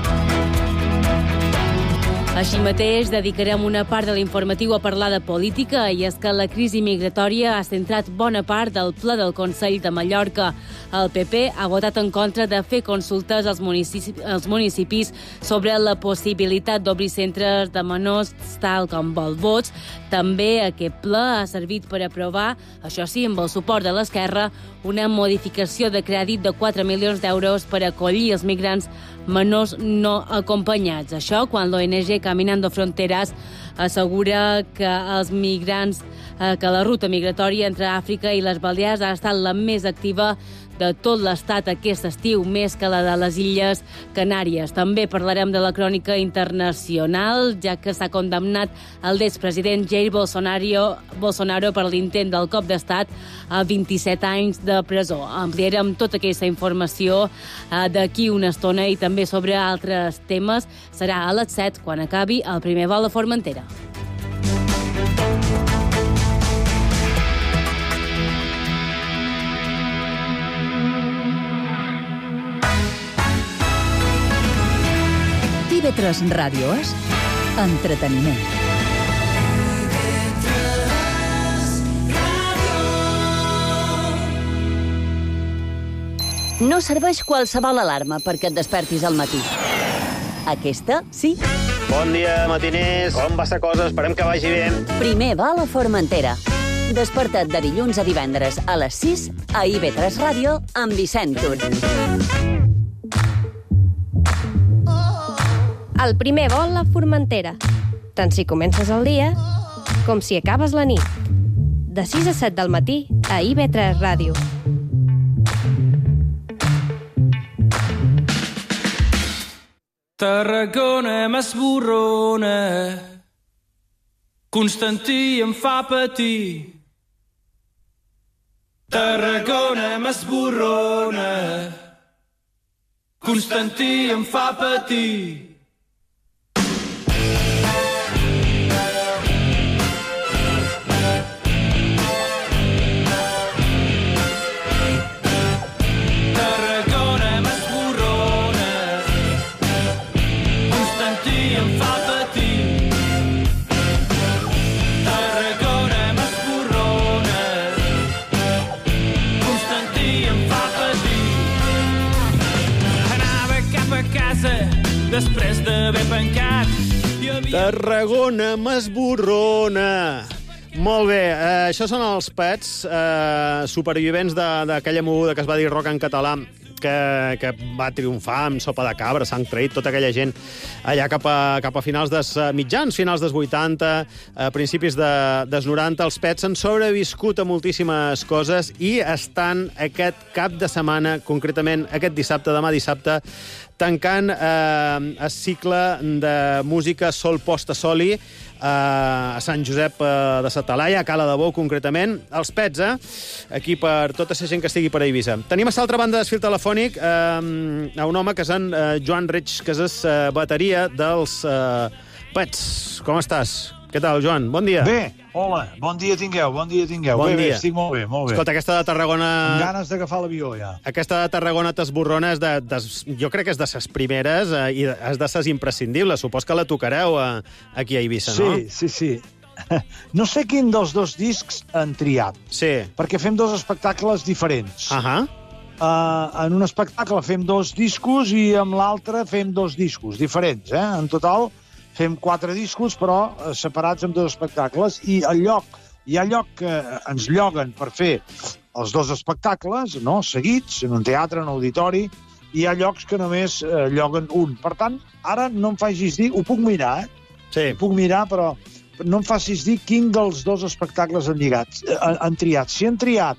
Així mateix, dedicarem una part de l'informatiu a parlar de política, i és que la crisi migratòria ha centrat bona part del ple del Consell de Mallorca. El PP ha votat en contra de fer consultes als municipis sobre la possibilitat d'obrir centres de menors tal com vol vots. També aquest ple ha servit per aprovar, això sí, amb el suport de l'Esquerra, una modificació de crèdit de 4 milions d'euros per acollir els migrants menors no acompanyats. Això quan l'ONG Caminando Fronteras assegura que els migrants, que la ruta migratòria entre Àfrica i les Balears ha estat la més activa de tot l'estat aquest estiu, més que la de les Illes Canàries. També parlarem de la crònica internacional, ja que s'ha condemnat el expresident Jair Bolsonaro per l'intent del cop d'estat a 27 anys de presó. Ampliarem tota aquesta informació d'aquí una estona i també sobre altres temes. Serà a les 7 quan acabi el primer vol a Formentera. IV3 Ràdio és entreteniment. No serveix qualsevol alarma perquè et despertis al matí. Aquesta, sí. Bon dia, matiners. Com va la cosa? Esperem que vagi bé. Primer vol a Formentera. Desperta't de dilluns a divendres a les 6 a IV3 Ràdio amb Vicent Tur. El primer vol a Formentera. Tant si comences el dia com si acabes la nit. De 6 a 7 del matí a IV3 Ràdio. Tarragona m'esborrona, Constantí em fa patir. Tarragona m'esborrona, Constantí em fa patir. Després d'haver pencat... Tarragona m'esborrona. Molt bé, això són els Pets, supervivents d'aquella moguda que es va dir rock en català que va triomfar amb Sopa de Cabra, Sang Traït, tota aquella gent allà cap a finals finals dels 80, principis dels 90. Els Pets han sobreviscut a moltíssimes coses i estan aquest cap de setmana, concretament aquest dissabte, demà dissabte, tancant el cicle de música Sol Posta Soli a Sant Josep de sa Talaia, a Cala de Bou, concretament. Els Pets, aquí per tota la gent que estigui per Eivissa. Tenim a l'altra banda del fil telefònic a un home que és en Joan Reig, que és bateria dels Pets. Com estàs? Què tal, Joan? Bon dia. Bé, hola, bon dia tingueu. Bon bé, dia. Bé, estic molt bé. Escolta, aquesta de Tarragona... Amb ganes d'agafar l'avió, ja. Aquesta de Tarragona t'esborrona jo crec que és de ses primeres i és de ses imprescindibles. Supos que la tocareu aquí a Eivissa, no? Sí. No sé quin dels dos discs han triat. Sí. Perquè fem dos espectacles diferents. En un espectacle fem 2 discos i amb l'altre fem 2 discos diferents, En total fem 4 discos, però separats en 2 espectacles, i hi ha lloc que ens lloguen per fer els 2 espectacles, no?, seguits, en un teatre, en un auditori, i hi ha llocs que només lloguen un. Per tant, ara no em facis dir... Ho puc mirar, Sí. Ho puc mirar, però no em facis dir quin dels 2 espectacles han triat. Si han triat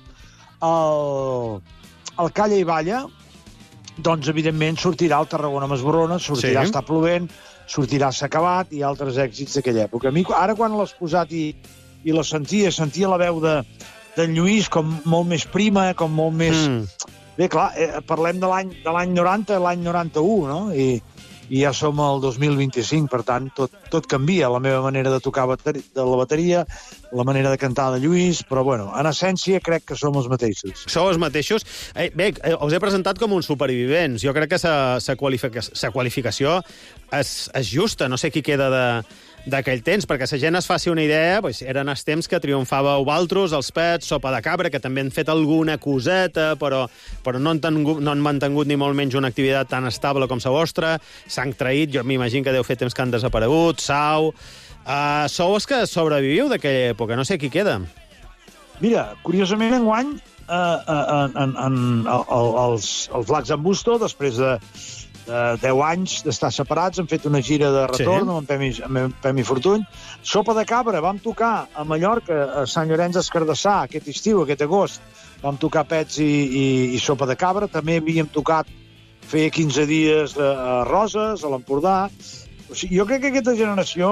el Calla i Balla, doncs, evidentment, sortirà el Tarragona m'esborrona, sortirà Està plovent, sortirà S'ha acabat i altres èxits d'aquella època. A mi, ara, quan l'has posat i la sentia la veu d'en Lluís com molt més prima, com molt més... Bé, clar, parlem de l'any 90, l'any 91, no? I ja som al 2025, per tant, tot canvia. La meva manera de tocar de la bateria, la manera de cantar de Lluís, però, bueno, en essència crec que som els mateixos. Sou els mateixos. Bé, us he presentat com uns supervivents. Jo crec que sa qualificació és justa. No sé qui queda d'aquell temps, perquè la gent es faci una idea, eren els temps que triomfàveu vosaltres, els Pets, Sopa de Cabra, que també han fet alguna coseta, però no han mantingut ni molt menys una activitat tan estable com la vostra. Sang Traït, jo m'imagino que deu fer temps que han desaparegut, Sau... Sou els que sobreviviu d'aquella època, no sé qui queda. Mira, curiosament, enguany, els Flacs en Busto, després de 10 anys d'estar separats, han fet una gira de retorn amb en Pemi Fortuny. Sopa de Cabra, vam tocar a Mallorca, a Sant Llorenç des Cardassar, aquest estiu, aquest agost. Vam tocar Pets i Sopa de Cabra. També havíem tocat feia 15 dies a Roses, a l'Empordà. O sigui, jo crec que aquesta generació,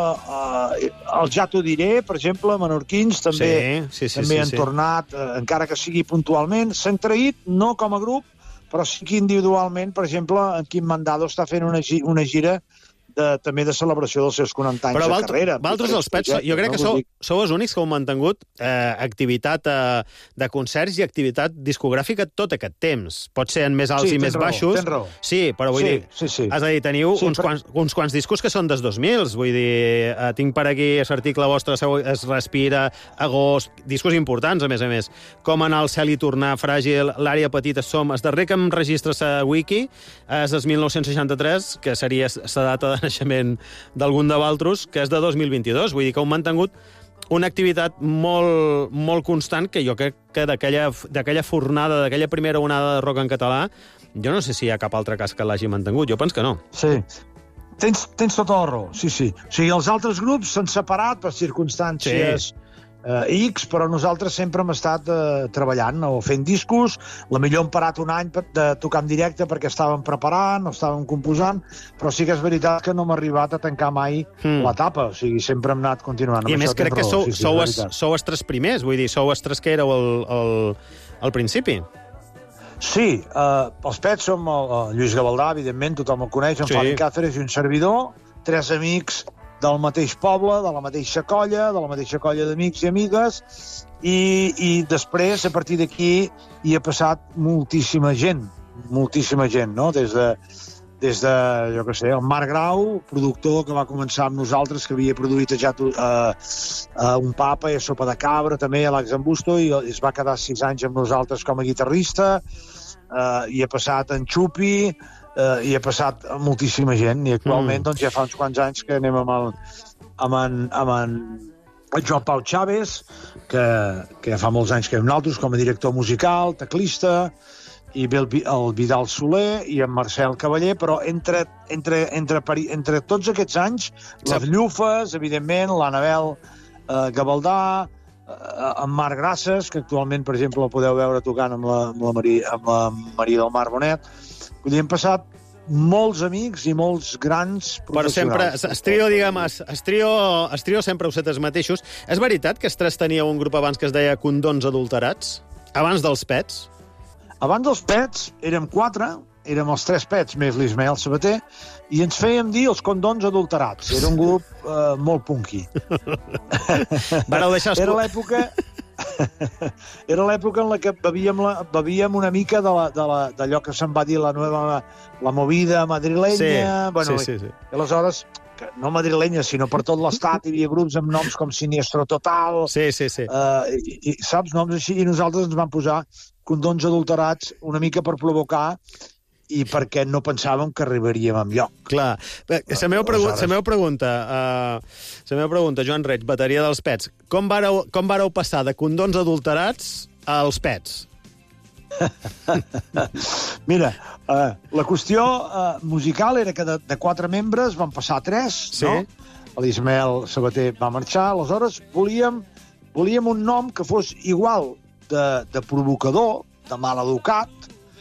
el Ja t'ho diré, per exemple, menorquins, també han tornat, encara que sigui puntualment. S'han traït, no com a grup, però sí que individualment, per exemple, en Quim Mandado està fent una gira també de celebració dels seus 40 anys de carrera. Vosaltres, els Pets, jo crec que sou els únics que heu mantingut activitat de concerts i activitat discogràfica tot aquest temps. Pot ser en més alts i més baixos. Tens raó. Sí, però vull dir... És a dir, teniu uns quants discos que són dels 2000. Vull dir, tinc per aquí l'article vostre, Es respira, Agost, discos importants, a més. Com Anar al cel i tornar, Fràgil, L'àrea petita som. El darrer que em registra a Wiki és el 1963, que seria la data de naixement d'algun de vosaltres, que és de 2022. Vull dir que heu mantingut una activitat molt, molt constant, que jo crec que d'aquella fornada, d'aquella primera onada de rock en català, jo no sé si hi ha cap altre cas que l'hagi mantingut. Jo penso que no. Sí. Tens tota la raó, sí. O sigui, els altres grups s'han separat per circumstàncies X, però nosaltres sempre hem estat treballant o fent discos. La millor hem parat un any de tocar en directe perquè estàvem preparant o estàvem composant, però sí que és veritat que no hem arribat a tancar mai l'etapa, o sigui, sempre hem anat continuant. I a més crec que sou els 3 primers, vull dir, sou els 3 que éreu al principi. Sí, els Pets som el Lluís Gavaldà, evidentment, tothom el coneix, en Flavi Cáceres i un servidor, 3 amics del mateix poble, de la mateixa colla d'amics i amigues, i després, a partir d'aquí, hi ha passat moltíssima gent, no? Des de, jo què sé, el Marc Grau, productor que va començar amb nosaltres, que havia produït un Papa i a Sopa de Cabra, també a l'Ax en Busto, i es va quedar 6 anys amb nosaltres com a guitarrista, hi ha passat en Xupi, hi ha passat moltíssima gent, i actualment doncs, ja fa uns quants anys que anem amb en Joan Pau Chávez, que ja fa molts anys que amb nosaltres com a director musical, teclista, i ve el Vidal Soler i en Marcel Cavaller, però entre tots aquests anys, les Llufes, evidentment, l'Anabel Gavaldà, en Marc Grasses, que actualment, per exemple, el podeu veure tocant amb la Maria del Mar Bonet. Vull dir, hem passat molts amics i molts grans professionals. Però sempre, es trio sempre heu set els mateixos. És veritat que Estres tenia un grup abans que es deia Condons Adulterats? Abans dels Pets? Abans dels Pets érem 4, érem els 3 Pets més l'Ismael Sabater, i ens fèiem dir els Condons Adulterats. Era un grup molt punky. Era l'època en la que bevíem una mica d'allò que se'n va dir la movida madrilenya. Sí. I aleshores, no madrilenya, sinó per tot l'estat, hi havia grups amb noms com Siniestro Total. Sí. I saps, noms així, i nosaltres ens vam posar Condons Adulterats una mica per provocar i perquè no pensàvem que arribaríem enlloc. Clar. La meva pregunta, Joan Reig, bateria dels Pets. Com vareu passar de Condons Adulterats als Pets? Mira, la qüestió musical era que de 4 membres van passar a 3, no? L'Ismael Sabater va marxar, aleshores volíem un nom que fos igual de provocador, de maleducat,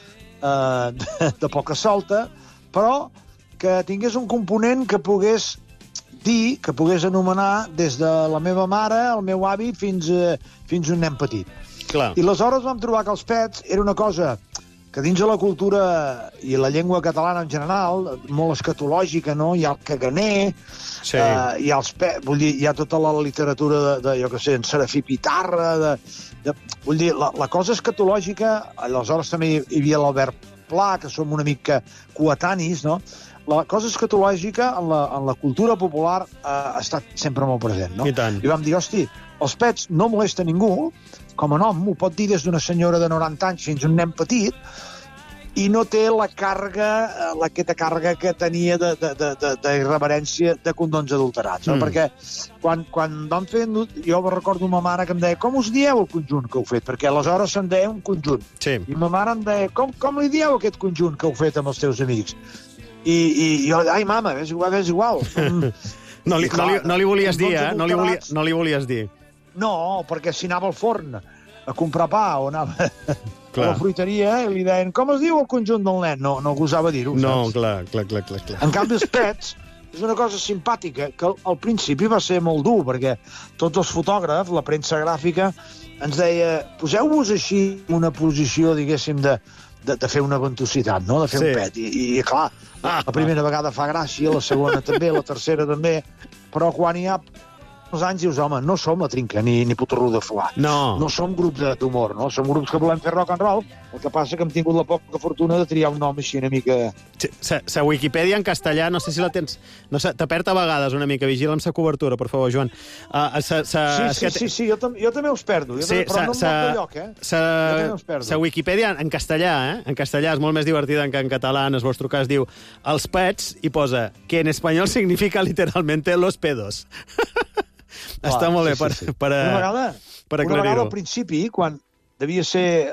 de poca solta, però que tingués un component que pogués dir, que pogués anomenar des de la meva mare, el meu avi, fins un nen petit. Clar. I aleshores vam trobar que els Pets era una cosa que dins de la cultura i la llengua catalana en general, molt escatològica, no? Hi ha el caganer, hi ha els Pets, vull dir, hi ha tota la literatura de jo què sé, en Serafí Pitarra, vull dir, la cosa escatològica, aleshores també hi havia l'Albert Pla, que som una mica coetanis, no? La cosa escatològica en la cultura popular ha estat sempre molt present, no? I tant. I vam dir, hosti, els Pets no molesta ningú, com a nom, ho pot dir des d'una senyora de 90 anys fins a un nen petit, i no té aquesta càrrega que tenia d'irreverència de Condons Adulterats. Perquè quan vam fer... Jo recordo ma mare que em deia, com us dieu el conjunt que heu fet? Perquè aleshores se'n deia un conjunt. Sí. I ma mare em deia, com li dieu aquest conjunt que heu fet amb els teus amics? I jo, ai, mama, és igual. No li volies dir, eh? No li volies dir. No, perquè si anava al forn a comprar pa o anava a la fruiteria i li deien, com es diu el conjunt del nen? No gosava dir-ho, saps? No, clar. En canvi, els Pets és una cosa simpàtica que al principi va ser molt dur, perquè tots els fotògrafs, la premsa gràfica, ens deia, poseu-vos així en una posició, diguéssim, de fer una ventositat, no? De fer un pet. I clar, la primera vegada fa gràcia, la segona també, la tercera també, però quan hi ha els anys dius, home, no som la Trinca ni Potorró de Foix. No som grups d'humor, no? Som grups que volem fer rock and roll, el que passa que hem tingut la poca fortuna de triar un nom així una mica... Sa Wikipedia en castellà, no sé si la tens... No sé, t'ha perd a vegades una mica. Vigila amb sa cobertura, per favor, Joan. Sí, jo també us perdo. Però no em de lloc, eh? Sa Wikipedia en castellà, En castellà és molt més divertida que en català. En el vostre cas diu els Pets i posa que en espanyol significa literalmente los pedos. Està molt bé per aclarir-ho. Al principi, quan devia ser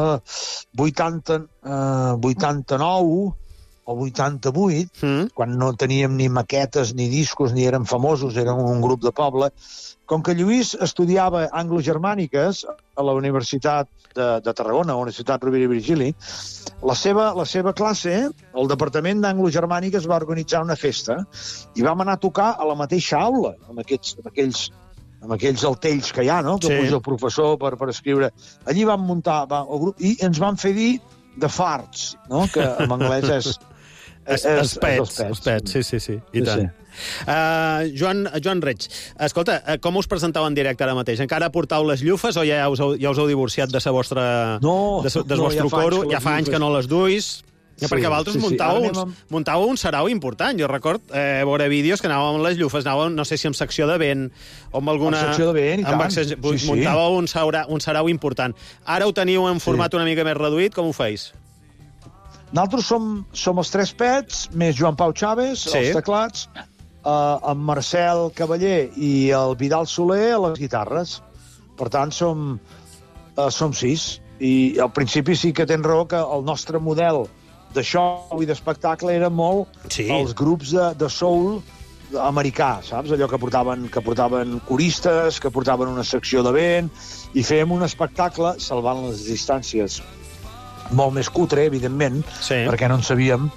89 o 88, quan no teníem ni maquetes ni discos, ni érem famosos, érem un grup de poble, com que Lluís estudiava anglo-germàniques a la Universitat de Tarragona, a la Universitat Rovira i Virgili, la seva classe, el Departament d'Anglo-Germàniques va organitzar una festa i vam anar a tocar a la mateixa aula, amb aquells altells que hi ha, no? Que puja el professor per escriure. Allí vam muntar el grup i ens van fer dir The Farts, no? Que en anglès és... Els Pets, sí. I tant. Joan Reig, escolta, com us presentau en directe ara mateix? Encara portau les llufes o ja us heu divorciat de del vostre coro? Ja fa anys que no les duis? Perquè vosaltres muntàveu un sarau important. Jo record veure vídeos que anàvem amb les llufes, no sé si amb secció de vent o amb alguna... Amb secció de vent, i tant. Muntàveu un sarau important. Ara ho teniu en format una mica més reduït, com ho feis? Nosaltres som els 3 Pets, més Joan Pau Chaves, els teclats, amb Marcel Cavaller i el Vidal Soler a les guitarres. Per tant, som 6. I al principi sí que tens raó que el nostre model de show i d'espectacle era molt els grups de soul americà, saps? Allò que portaven coristes, que portaven una secció de vent, i fèiem un espectacle, salvant les distàncies, molt més cutre, evidentment, perquè no en sabíem.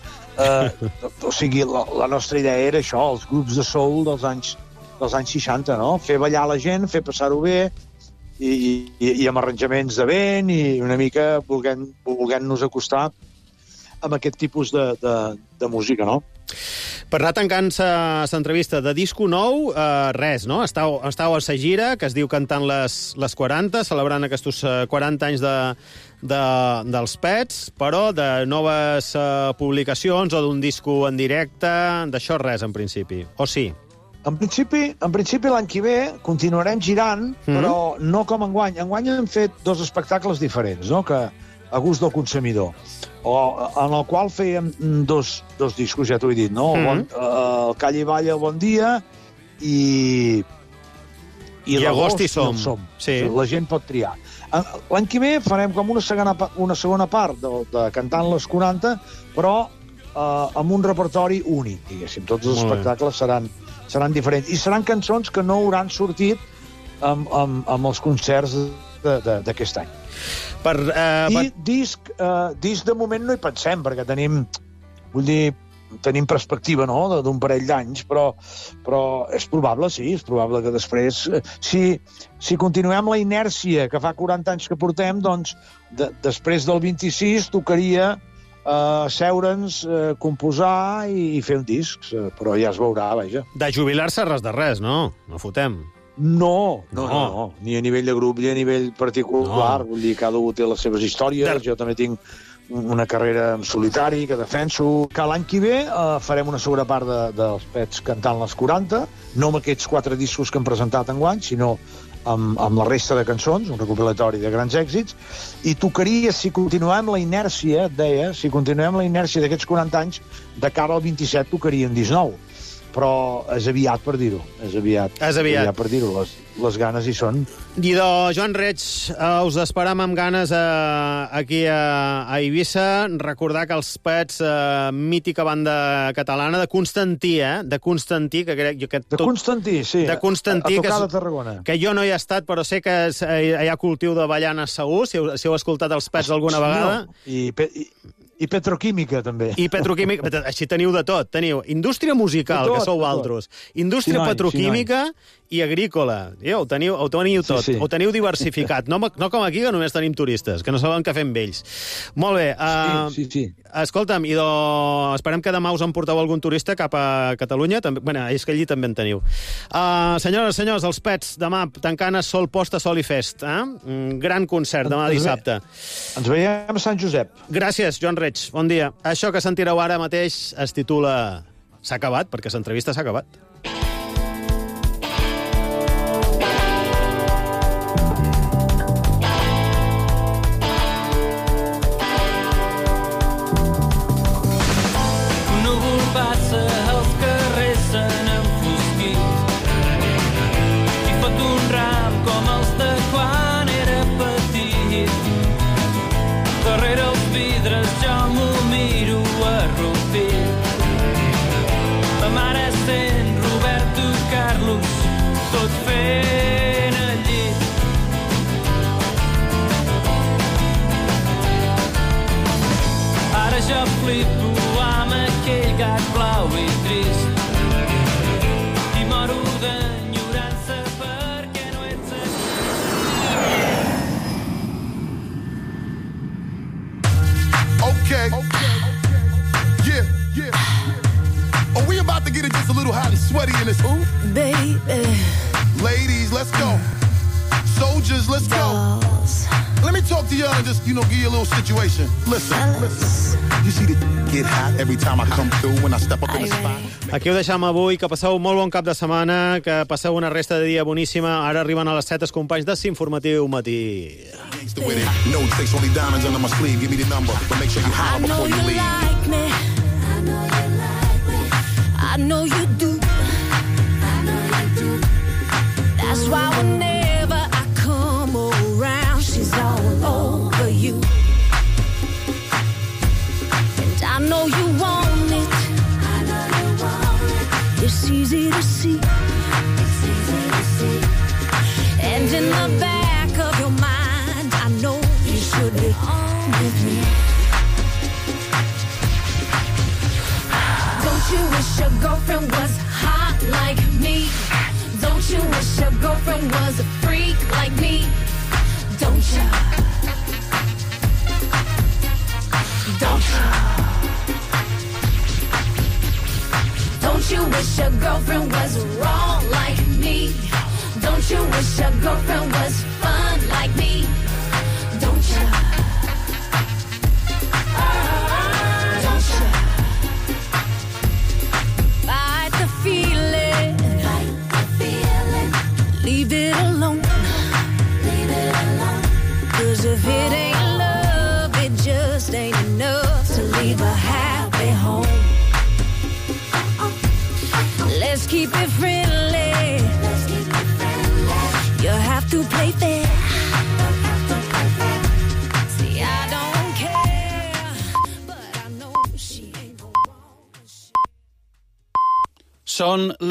O sigui, la nostra idea era això, els grups de soul dels anys 60, no? Fer ballar la gent, fer passar-ho bé, i amb arranjaments de vent, i una mica volent-nos acostar amb aquest tipus de música, no? Per anar tancant l'entrevista de disco nou, res, no? Estàu a sa gira, que es diu Cantant les 40, celebrant aquests 40 anys dels Pets, però de noves publicacions o d'un disco en directe, d'això res, en principi. O sí? En principi l'any que ve continuarem girant, però no com enguany. Enguany hem fet 2 espectacles diferents, no? Que a gust del consumidor, en el qual fèiem dos discos, ja t'ho he dit, no? El Calla i Balla, el Bon Dia, i Agost i Som. Sí. La gent pot triar. L'any que ve farem com una segona part de Cantant les 40, però amb un repertori únic, diguéssim. Tots els espectacles seran diferents. I seran cançons que no hauran sortit amb els concerts d'aquest any. I disc de moment no hi pensem, perquè tenim perspectiva, no?, d'un parell d'anys, però és probable, sí, és probable que després, si continuem la inèrcia que fa 40 anys que portem, doncs després del 26 tocaria seure'ns, composar i fer un disc, però ja es veurà, vaja. De jubilar-se res de res, no? No fotem. No, ni a nivell de grup ni a nivell particular, vull dir, cada un té les seves històries, jo també tinc una carrera en solitari que defenso, que l'any que ve farem una segona part dels Pets Cantant les 40, no amb aquests 4 discos que hem presentat enguany, sinó amb la resta de cançons, un recopilatori de grans èxits, i tocaria, si continuem la inèrcia, si continuem la inèrcia d'aquests 40 anys, de cara al 27 tocaria un disc nou. Però és aviat per dir-ho. És aviat per dir-ho. Les ganes hi són. Idò, Joan Reig, us esperam amb ganes aquí a Eivissa. Recordar que els Pets, mítica banda catalana, de Constantí, De Constantí, que crec... De Constantí, sí. De Constantí, a tocar de Tarragona. Que jo no hi he estat, però sé que hi ha cultiu de ballanes segur, si heu escoltat els Pets alguna vegada. I petroquímica, també. I petroquímica, així teniu de tot. Teniu indústria musical, que sou altres, indústria petroquímica i agrícola. Ho teniu tot, ho teniu diversificat. No com aquí, que només tenim turistes, que no saben què fem vells. Molt bé. Sí. Escolta'm, esperem que demà us emporteu algun turista cap a Catalunya. Bé, és que allí també en teniu. Senyores, senyors, els Pets, demà tancant a Sol Posta, Sol i Fest. Un gran concert demà dissabte. Ens veiem a Sant Josep. Gràcies, Joan Reig. Bon dia. Això que sentireu ara mateix es titula S'ha acabat, perquè l'entrevista s'ha acabat. flipo amb aquell gat blau i trist i moro d'enyorança perquè no ets Okay. Yeah. Are we about to get it just a little hot and sweaty in this ooh? Baby. Ladies, let's go. Soldiers, let's go. Let me talk to y'all and just, give you a little situation. Listen. You see the get hot every time I come through when I step up in the spot. Aquí ho deixam avui, que passeu molt bon cap de setmana, que passeu una resta de dia boníssima. Ara arriben a les 7 els companys de S'Informatiu Matí. No tricks, only diamonds under my sleeve. Give me the number, but make sure you holler before you leave. Like me. I know you like me. I know you do. I know you do. That's why whenever I come around, she's all over you. know you want it. It's easy to see. And in the back of your mind, I know you should be on with me. Don't you wish your girlfriend was hot like me? Don't you wish your girlfriend was a freak like me? Don't you? Don't you? Don't you wish your girlfriend was wrong like me? Don't you wish your girlfriend was fun like me? Don't you? Don't you? Fight the feeling. Fight the feeling. Leave it alone. Leave it alone. 'Cause if it ain't love, it just ain't enough to leave a happy home. Let's keep it friendly. Let's keep it friendly. You have to play fair. See, I don't care, but I know she ain't gonna want. Són